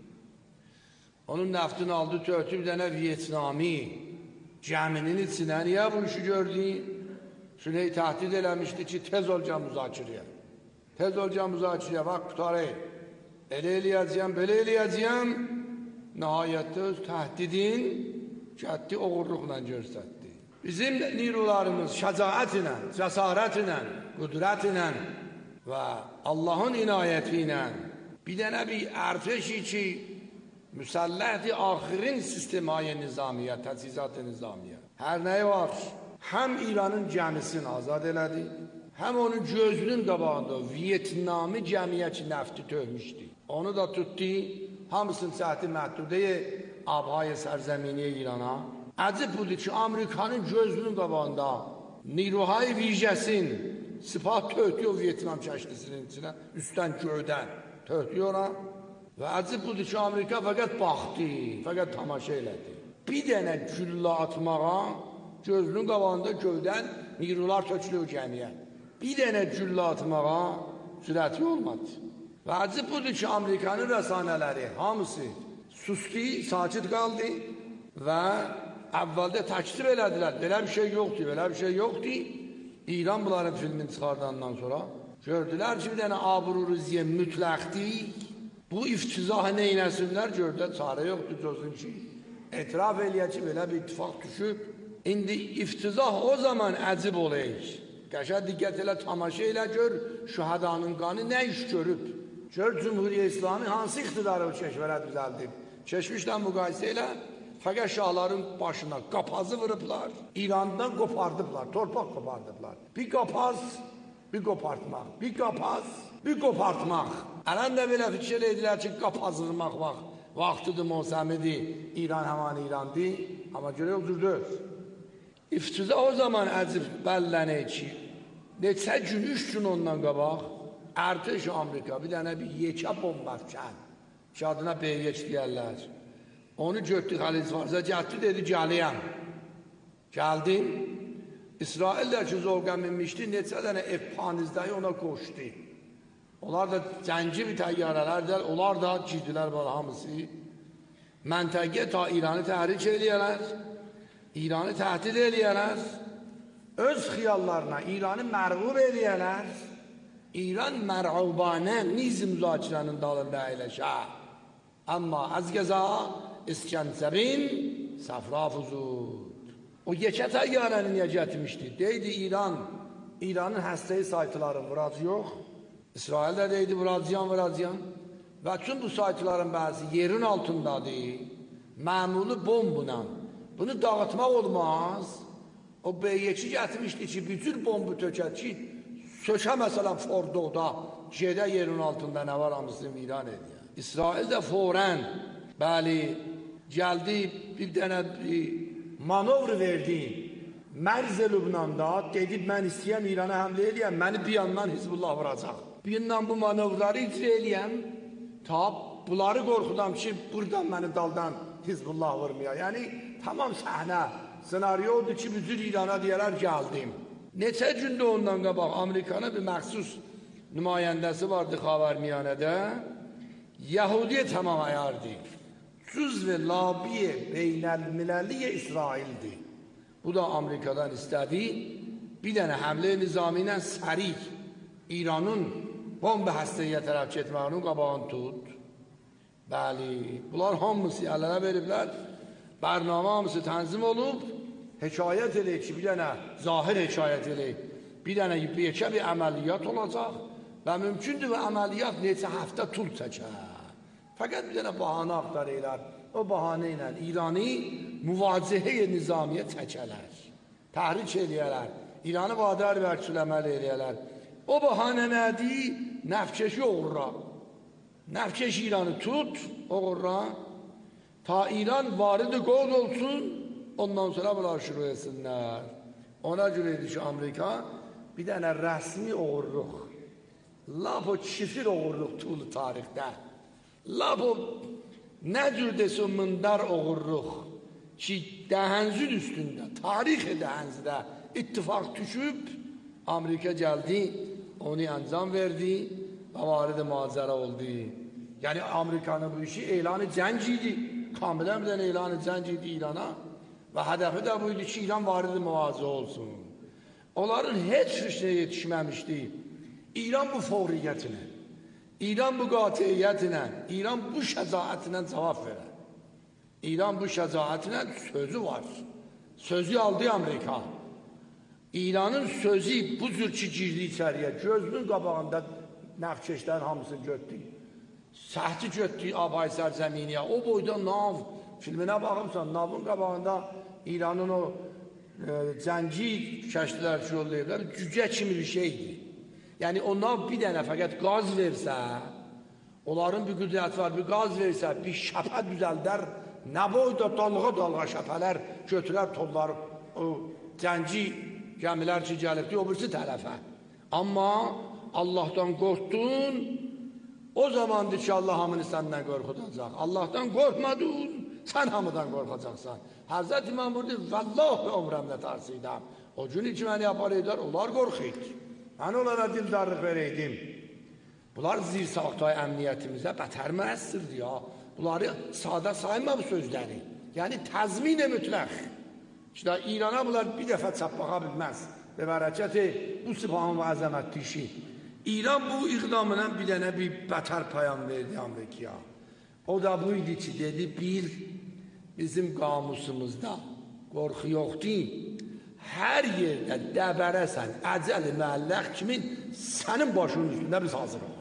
Onun nəftini aldı, töhtü bir dənə Vietnami gəminin içinə. Niyə bu işi gördü? Süley təhdid eləmişdi ki, tez olacaq müzakirəyə. Tez olacaq müzakirəyə, vaxt qutarayım. Elə eləyəcəyəm, belə eləyəcəyəm. Nəhayətdə öz təhdidin cəddi oğurluqla göstərdi. Bizim nirularımız şəcaət ilə, cəsarət ilə, qüdrət ilə və Allahın inayəti ilə bir dənə bir ərteşi ki, müsəlləh-i axirin sistemaya nizamiyə, təchizat-ı nizamiyə. Hər nəyi var? Həm İranın gəmisini azad elədi, həm onun gözünün qabağında Vietnami gəmiyə ki, nəfti tövmüşdü. Onu da tutdu, hamısının səhti məhdudə-i abhay-ı sərzəmini İrana. Əcib budur ki, Amerikanın gözünün qabağında Niruhay Vicəsin Sepah töhdü o Vietnam kəşlisinin içinə, üstdən göydən töhdü ona. Və əcib budur ki, Amerika fəqət baxdı, fəqət tamaşa elədi. Bir dənə güllə atmağa gözünün qabağında göydən nirular tökülür gəmiyə. Bir dənə güllə atmağa sürəti olmadı. Və əcib budur ki, Amerikanın rəsanələri hamısı sustu, sakit qaldı və əvvəldə təksib elədilər. Belə bir şey yoxdur, belə bir şey yoxdur. İran bunların filmini çıxardandan sonra gördülər ki, bir dənə abru-rüziyə mütləqdir. Bu iftizahı neynəsinlər? Gördülər, çarə yoxdur, gözün ki, etiraf eləyək ki, belə bir ittifaq düşüb. İndi iftizah o zaman əcib olayıq. Qəşə diqqət elə, tamaşa elə, gör, şühədanın qanı nə iş görüb? Gör, Cümhuriyyə İslami hansı iqtidarı o keşvərə düzəldib? Keçmişlə müqayisə elə, Fakat şahların başına qapazı vurublar. İrandan kopardıblar, torpaq kopardıblar. Bir qapaz, bir kopartmaq, bir qapaz, bir kopartmaq. Ələn də belə fikir edirlər ki, qapazırmaq vaxtıdır, mövsəmidir. İran həman İrandır, amma görə yoxdurdur. İftizə o zaman əcib bəllənir ki, neçə gün, 3 gün ondan qabaq, Ərteş Amerika bir dənə bir yekə bombakən, ki adına B-5 deyərlər. Onu götdü Xəlic Farsa, gəldi dedi, gəliyəm. Gəldim. İsrail də ki, zorqa minmişdi, neçə dənə F-15'dəyi ona qoşdu. Onlar da zənci bir təyyarələrdir, onlar da girdilər var hamısı. Məntəqə ta İranı təhrik eləyərlər, İranı təhdid eləyərlər, öz xiyallarına İranı mərğub eləyərlər, İran mərğubanə niz müzakirənin dalında əyləşər. Amma az qəza İskəndərin səfra fuzud. O yekə təyyarəni niyə gətirmişdi? Deydi İranın həstəyi saytların vuracı yox. İsrail də deydi vuracıyam. Və tüm bu saytların bəzi yerin altındadır. Məmulu bombla. Bunu dağıtmaq olmaz. O B-2 gətirmişdi ki, bütün bombu tökər ki, sökə məsələn Fordoda, gedə yerin altında nə var hamısını viran edir. İsrail də forən, bəli, gəldi bir dənə manovr verdi. Mərz-i Lübnanda dedi, mən istəyəm İrana həmlə eləyəm, məni bir yandan Hizbullah vuracaq. Bir yandan bu manovları icra eləyəm, ta bunları qorxudam ki, buradan məni daldan Hizbullah vurmaya. Yəni, tamam səhnə, senaryodur ki, bütün İrana deyələr, gəldim. Neçə gündə ondan qabaq Amerikanın bir məxsus nümayəndəsi vardı Xavərmiyanədə, Yahudiyə tamam ayardı. Cüzv-i labiye beynəlmiləlliyə İsraildir. Bu da Amerikadan istədi, bir dənə həmlə nizami ilə sərik İranın bomba həstəyə tərəf getməyinin qabağını tut. Bəli, bunlar hamısı əllərə veriblər, bərnamə hamısı tənzim olub, hekayət eləyik ki, bir dənə zahir hekayət eləyik, bir dənə yekə bir əməliyyat olacaq və mümkündür və əməliyyat neçə həftə tul çəkər. Fəqət bir dənə bahanə axtar eylər, o bahanə ilə İrani müvacihə-i nizamiyə çəkələr, təhrik eləyələr, İranı vadər vərçüləməli eləyələr. O bahanə nədir? Nəfkeşi oğurra. Nəfkeş İranı tut, oğurra, ta İran varidi qol olsun, ondan sonra bunlar şuru etsinlər. Ona görə edir ki, Amerika bir dənə rəsmi oğurluq, lap o çifir oğurluq tulu tarixdə, lap o nə cür desin mındar oğurluq ki, dəhənzün üstündə, tarix-i dəhənzdə ittifak düşüb, Amerika gəldi, onu əncam verdi və varid-i macəra oldu. Yəni, Amerikanın bu işi elanı cəng idi, kamilən bir dənə elanı cəng idi İrana və hədəfi də buydu ki, İran varid-i müvazə olsun. Onların heç bir şeyə yetişməmişdi. İran bu fəvriyyətinə, İran bu qatiyyətinə, İran bu şəcaətinə cavab verər. İran bu şəcaətinə sözü var. Sözü aldı Amerika. İranın sözü bu cür ki, girdi içəriyə, gözünün qabağında nəfkeşlərin hamısını götdü. Səhti götdü Abay Sərzəminiyə, o boyda Nav filminə baxımsan, Navın qabağında İranın o cəngi kəşdilər ki, yollayıblar, cücə kimi bir şeydir. Yəni, o Nav bir dənə fəqət qaz versə, onların bir qüdrəti var, bir qaz versə, bir şəpə düzəldər, nə boyda dalğa şəpələr götürər, tollar, o cəngi gəmilər ki, gəlibdir, o birisi tərəfə. Amma Allahdan qorxdun, o zamandır ki, Allah hamını səndən qorxudacaq. Allahdan qorxmadın, sən hamıdan qorxacaqsan. Həzrət İmam burada, vəllah ömrəmlə tarsıydam. O gün ki, məni yapar edər, onlar qorxuydu. Mən onlara dildarlıq verəydim. Bunlar zir sağtay əmniyyətimizə bətər müəssirdir ya. Bunları sadə sayma bu sözləri. Yəni, təzmin-i mütləq. İşte İrana bunlar bir dəfə çapbağa bilməz və bərəkəti bu sıfahın və əzəmətli işi. İran bu iqdamına bir dənə bir bətər payam verdi Amerikaya. O da buydu ki, dedi, bil, bizim qamusumuzda qorxu yoxdur. Hər yerdə dəbərəsən, əcəl-i məlləq kimin sənin başının üstündə biz hazır olaq.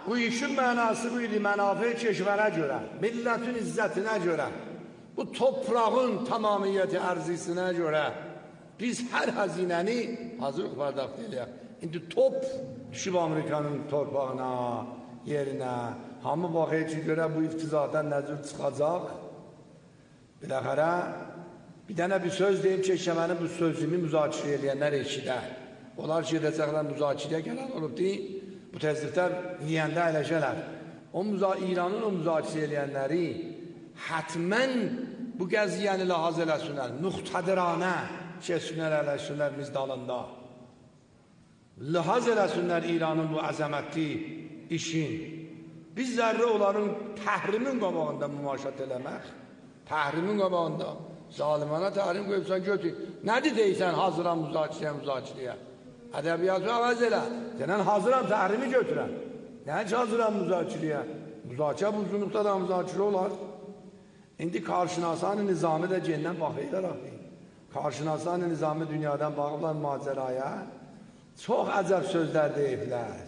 bu işin mənası bu idi, mənafe keşvərə görə, millətin izzətinə görə, bu toprağın tamamiyyəti ərzisinə görə biz hər həzinəni hazır bardaq deyilək. İndi top düşüb Amerikanın torpağına, yerinə, hamı baxıyor ki, görə bu iftizadan nəzir çıxacaq. Biləxərə, bir dənə bir söz deyib ki, mənim bu sözümü müzakirə eləyənlər eşidə. Onlar ki, edəcəklər müzakirəyə gələn olub deyil, bu təzliklər yiyəndə əyləşələr. İranın o müzakirə eləyənləri hətmən bu qəziyyəni lahaz eləsinlər, müqtədiranə keçsinlər, əyləşsinlər mizdalında. Lahaz eləsinlər İranın bu əzəmətli işin. Biz zərrə onların təhrimin qabağında mümaşat eləmək, təhrimin qabağında zalimana təhrim qoyubsan götür. Nədir deysən hazıram müzakirəyə? Ədəbiyyatı əvəz elə. Denən hazıram təhrimi götürəm. Nəc hazıram müzakirəyə? Müzakirə bu uzunluqda da müzakirə olar. İndi karşınasan nizami də cendən baxıylar. Karşınasan nizami dünyadan baxıblar macəraya. Çox əcəb sözlər deyiblər.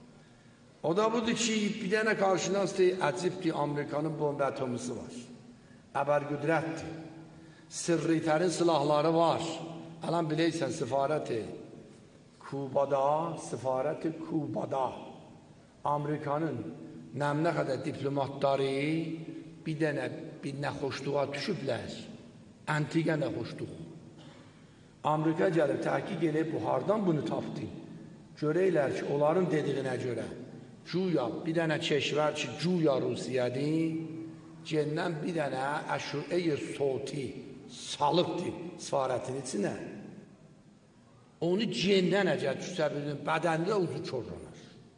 O da budur ki, bir dənə karşınas deyil, əcibdir, Amerikanın bomba atomusu var. Əbərqüdrətdir. Sırrıtərin silahları var. Ələn biləysən, sifarəti Kubada, sifarəti Kubada. Amerikanın nəmnə qədər diplomatları bir dənə bir nəxoşluğa düşüblər. Əntiqə nəxoşluq. Amerika gəlib, təhqiq eləyib, bu hardan bunu tapdı? Görəylər ki, onların dediyinə görə güya bir dənə keşvər ki, güya Rusiyadır, cendən bir dənə əşüə-i soti salıbdır sifarətin içinə. Onu cendən əgər küsəbinin bədəndə uzu körrənər.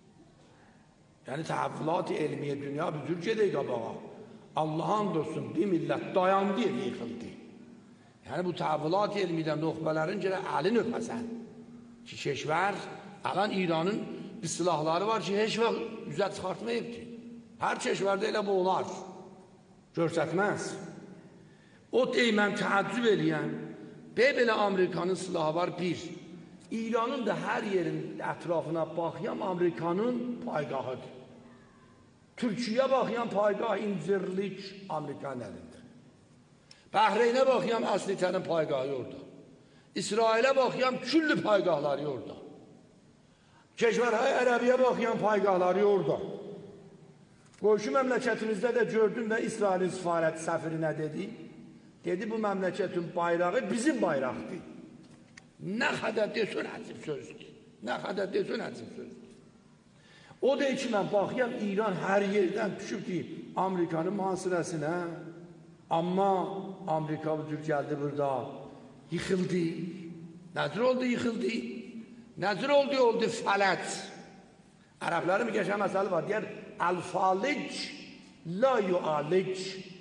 Yəni, təhvülat-ı elmiyə dünya büzür gedək qabağa. Allah'ın dostum, bir millət dayandı, yıxıldı. Yəni, bu təhvülat-ı elmidə noxbələrin gələ əlin öpəsən ki, keşvər, ələn İranın bir silahları var ki, heç vaxt üzə çıxartmayıbdır. Hər keşvərdə elə bu olar. Görsətməz. O deyil, mən təəccüb eləyəm. Belə Amerikanın silahı var, bir. İranın da hər yerin ətrafına baxıyam, Amerikanın paygahıdır. Türkiyə baxıyam, paygah incirlik Amerikanın əlində. Bəhreynə baxıyam, əslitənin paygahı orada. İsrailə baxıyam, küllü paygahları orada. Keşvərhəy Ərəbiyə baxıyam, paygahları orada. Qoşu məmləkətimizdə də gördüm və İsrailin sifarət səfiri nə dedi? Dedi, bu məmləkətin bayrağı bizim bayraqdır. Nə qədər desin əzib sözdür. Nə qədər desin əzib sözdür. O deyir ki, mən baxıyam, İran hər yerdən düşübdir Amerikanın mühasirəsinə. Amma Amerika bu cür gəldi burada, yıxıldı. Nəzir oldu, yıxıldı. Nəzir oldu fələt. Ərəblərin bir qəşəng məsəli var, deyər, əl-falic la yualic.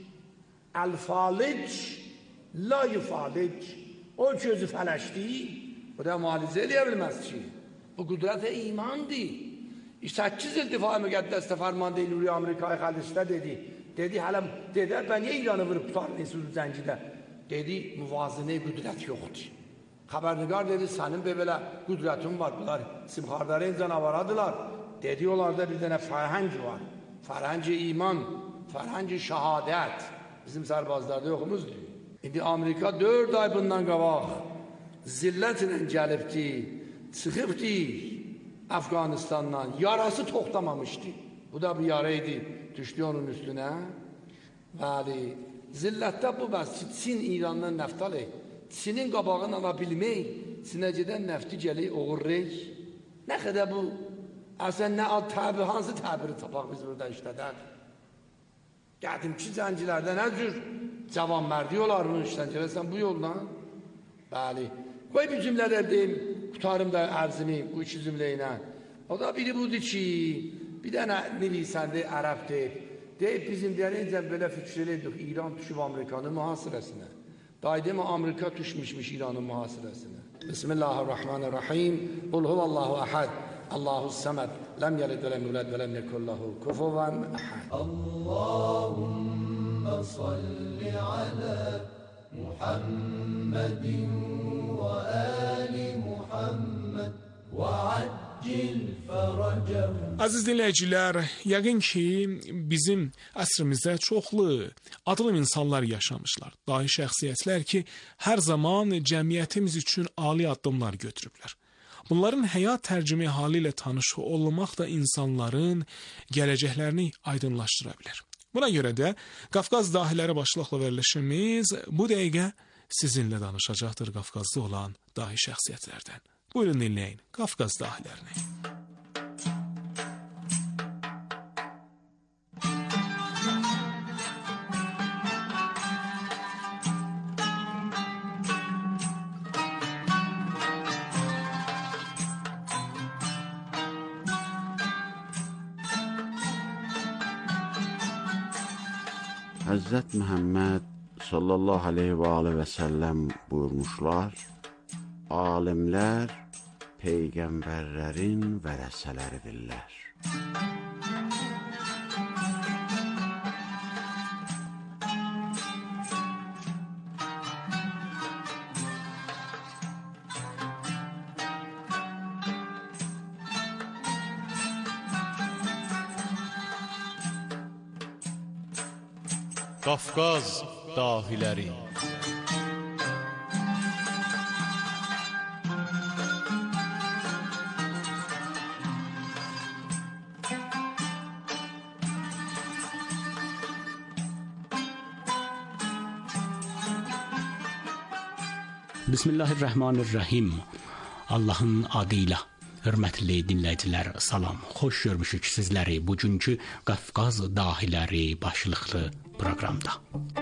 Əl-falic la yufalic. O ki özü fələşdi, o da müalizə eləyə bilməz ki. Bu qüdrət imandır. 8 il Difai Müqəddəsdə fərmanda Nuri Amerika'yı xəlistə dedi. Dedi, hələ dedər, ben niyə İranı vırıb tutarım Nesur Zəngidə? Dedi, müvazinə qüdrət yoxdur. Xəbərniqar dedi, sənin belə qüdrətin var, bunlar simxardarın canavaradılar. Dedi, onlarda bir dənə fərhəng var. Fərhəng iman, fərhəng şəhadət. Bizim sərbazlarda yoxumuzdur. İndi Amerika 4 ay bundan qabaq zillətlə gəlibdi, çıxıbdi Afganistandan, yarası toxtamamışdı. Bu da bir yara idi, düşdü onun üstünə. Bəli, zillətdə bu bəs Çin İrandan nəft alır. Çinin qabağını ala bilmək, Çinə gedən nəfti gəlir, oğurlayır. Nə qədər bu? Əsən nə ad təbir, hansı təbiri tapaq biz burada işlədər? Qədimki zəncilərdə nə cür cavan mərdi olar bunu işlən gəlirsən bu yolla? Bəli. Qoy bir cümlələr deyim, qutarım da ərzimi bu 2 cümləyinə. O da biri budur ki, bir dənə nilisəndə ərəbdir. Deyib bizim deyincə belə fikir elədik, İran düşüb Amerikanın mühasirəsinə. Daydım Amerika düşmüşmüş İranın mühasirəsinə. Bismillahirrahmanirrahim. Qul huvallahu əhəd. Allahus səməd. Ləm yəlid və ləm yulad və ləm yekullahu kufuvan əhəd. Allahümme salli alə Muhammedin və ali Muhammed və accil fərəcəm. Əziz dinləyicilər, yəqin ki, bizim əsrimizdə çoxlu adlı insanlar yaşamışlar. Dahi şəxsiyyətlər ki, hər zaman cəmiyyətimiz üçün ali addımlar götürüblər. Bunların həyat tərcüme halı ilə tanış olmaq da insanların gələcəklərini aydınlaşdıra bilər. Buna görə də Qafqaz dahiləri başlıqlı verilişimiz bu dəqiqə sizinlə danışacaqdır Qafqazda olan dahi şəxsiyyətlərdən. Buyurun dinləyin Qafqaz dahilərini. Həzrət Məhəmməd sallallahu aleyhi və aleyhi və səlləm buyurmuşlar, alimlər peyğəmbərlərin vərəsələridirlər. Qafqaz dahiləri. Bismillahirrahmanirrahim. Allahın adıyla. Hörmətli dinləyicilər, salam. Xoş görmüşük sizləri bugünkü Qafqaz dahiləri başlıqlı proqramda.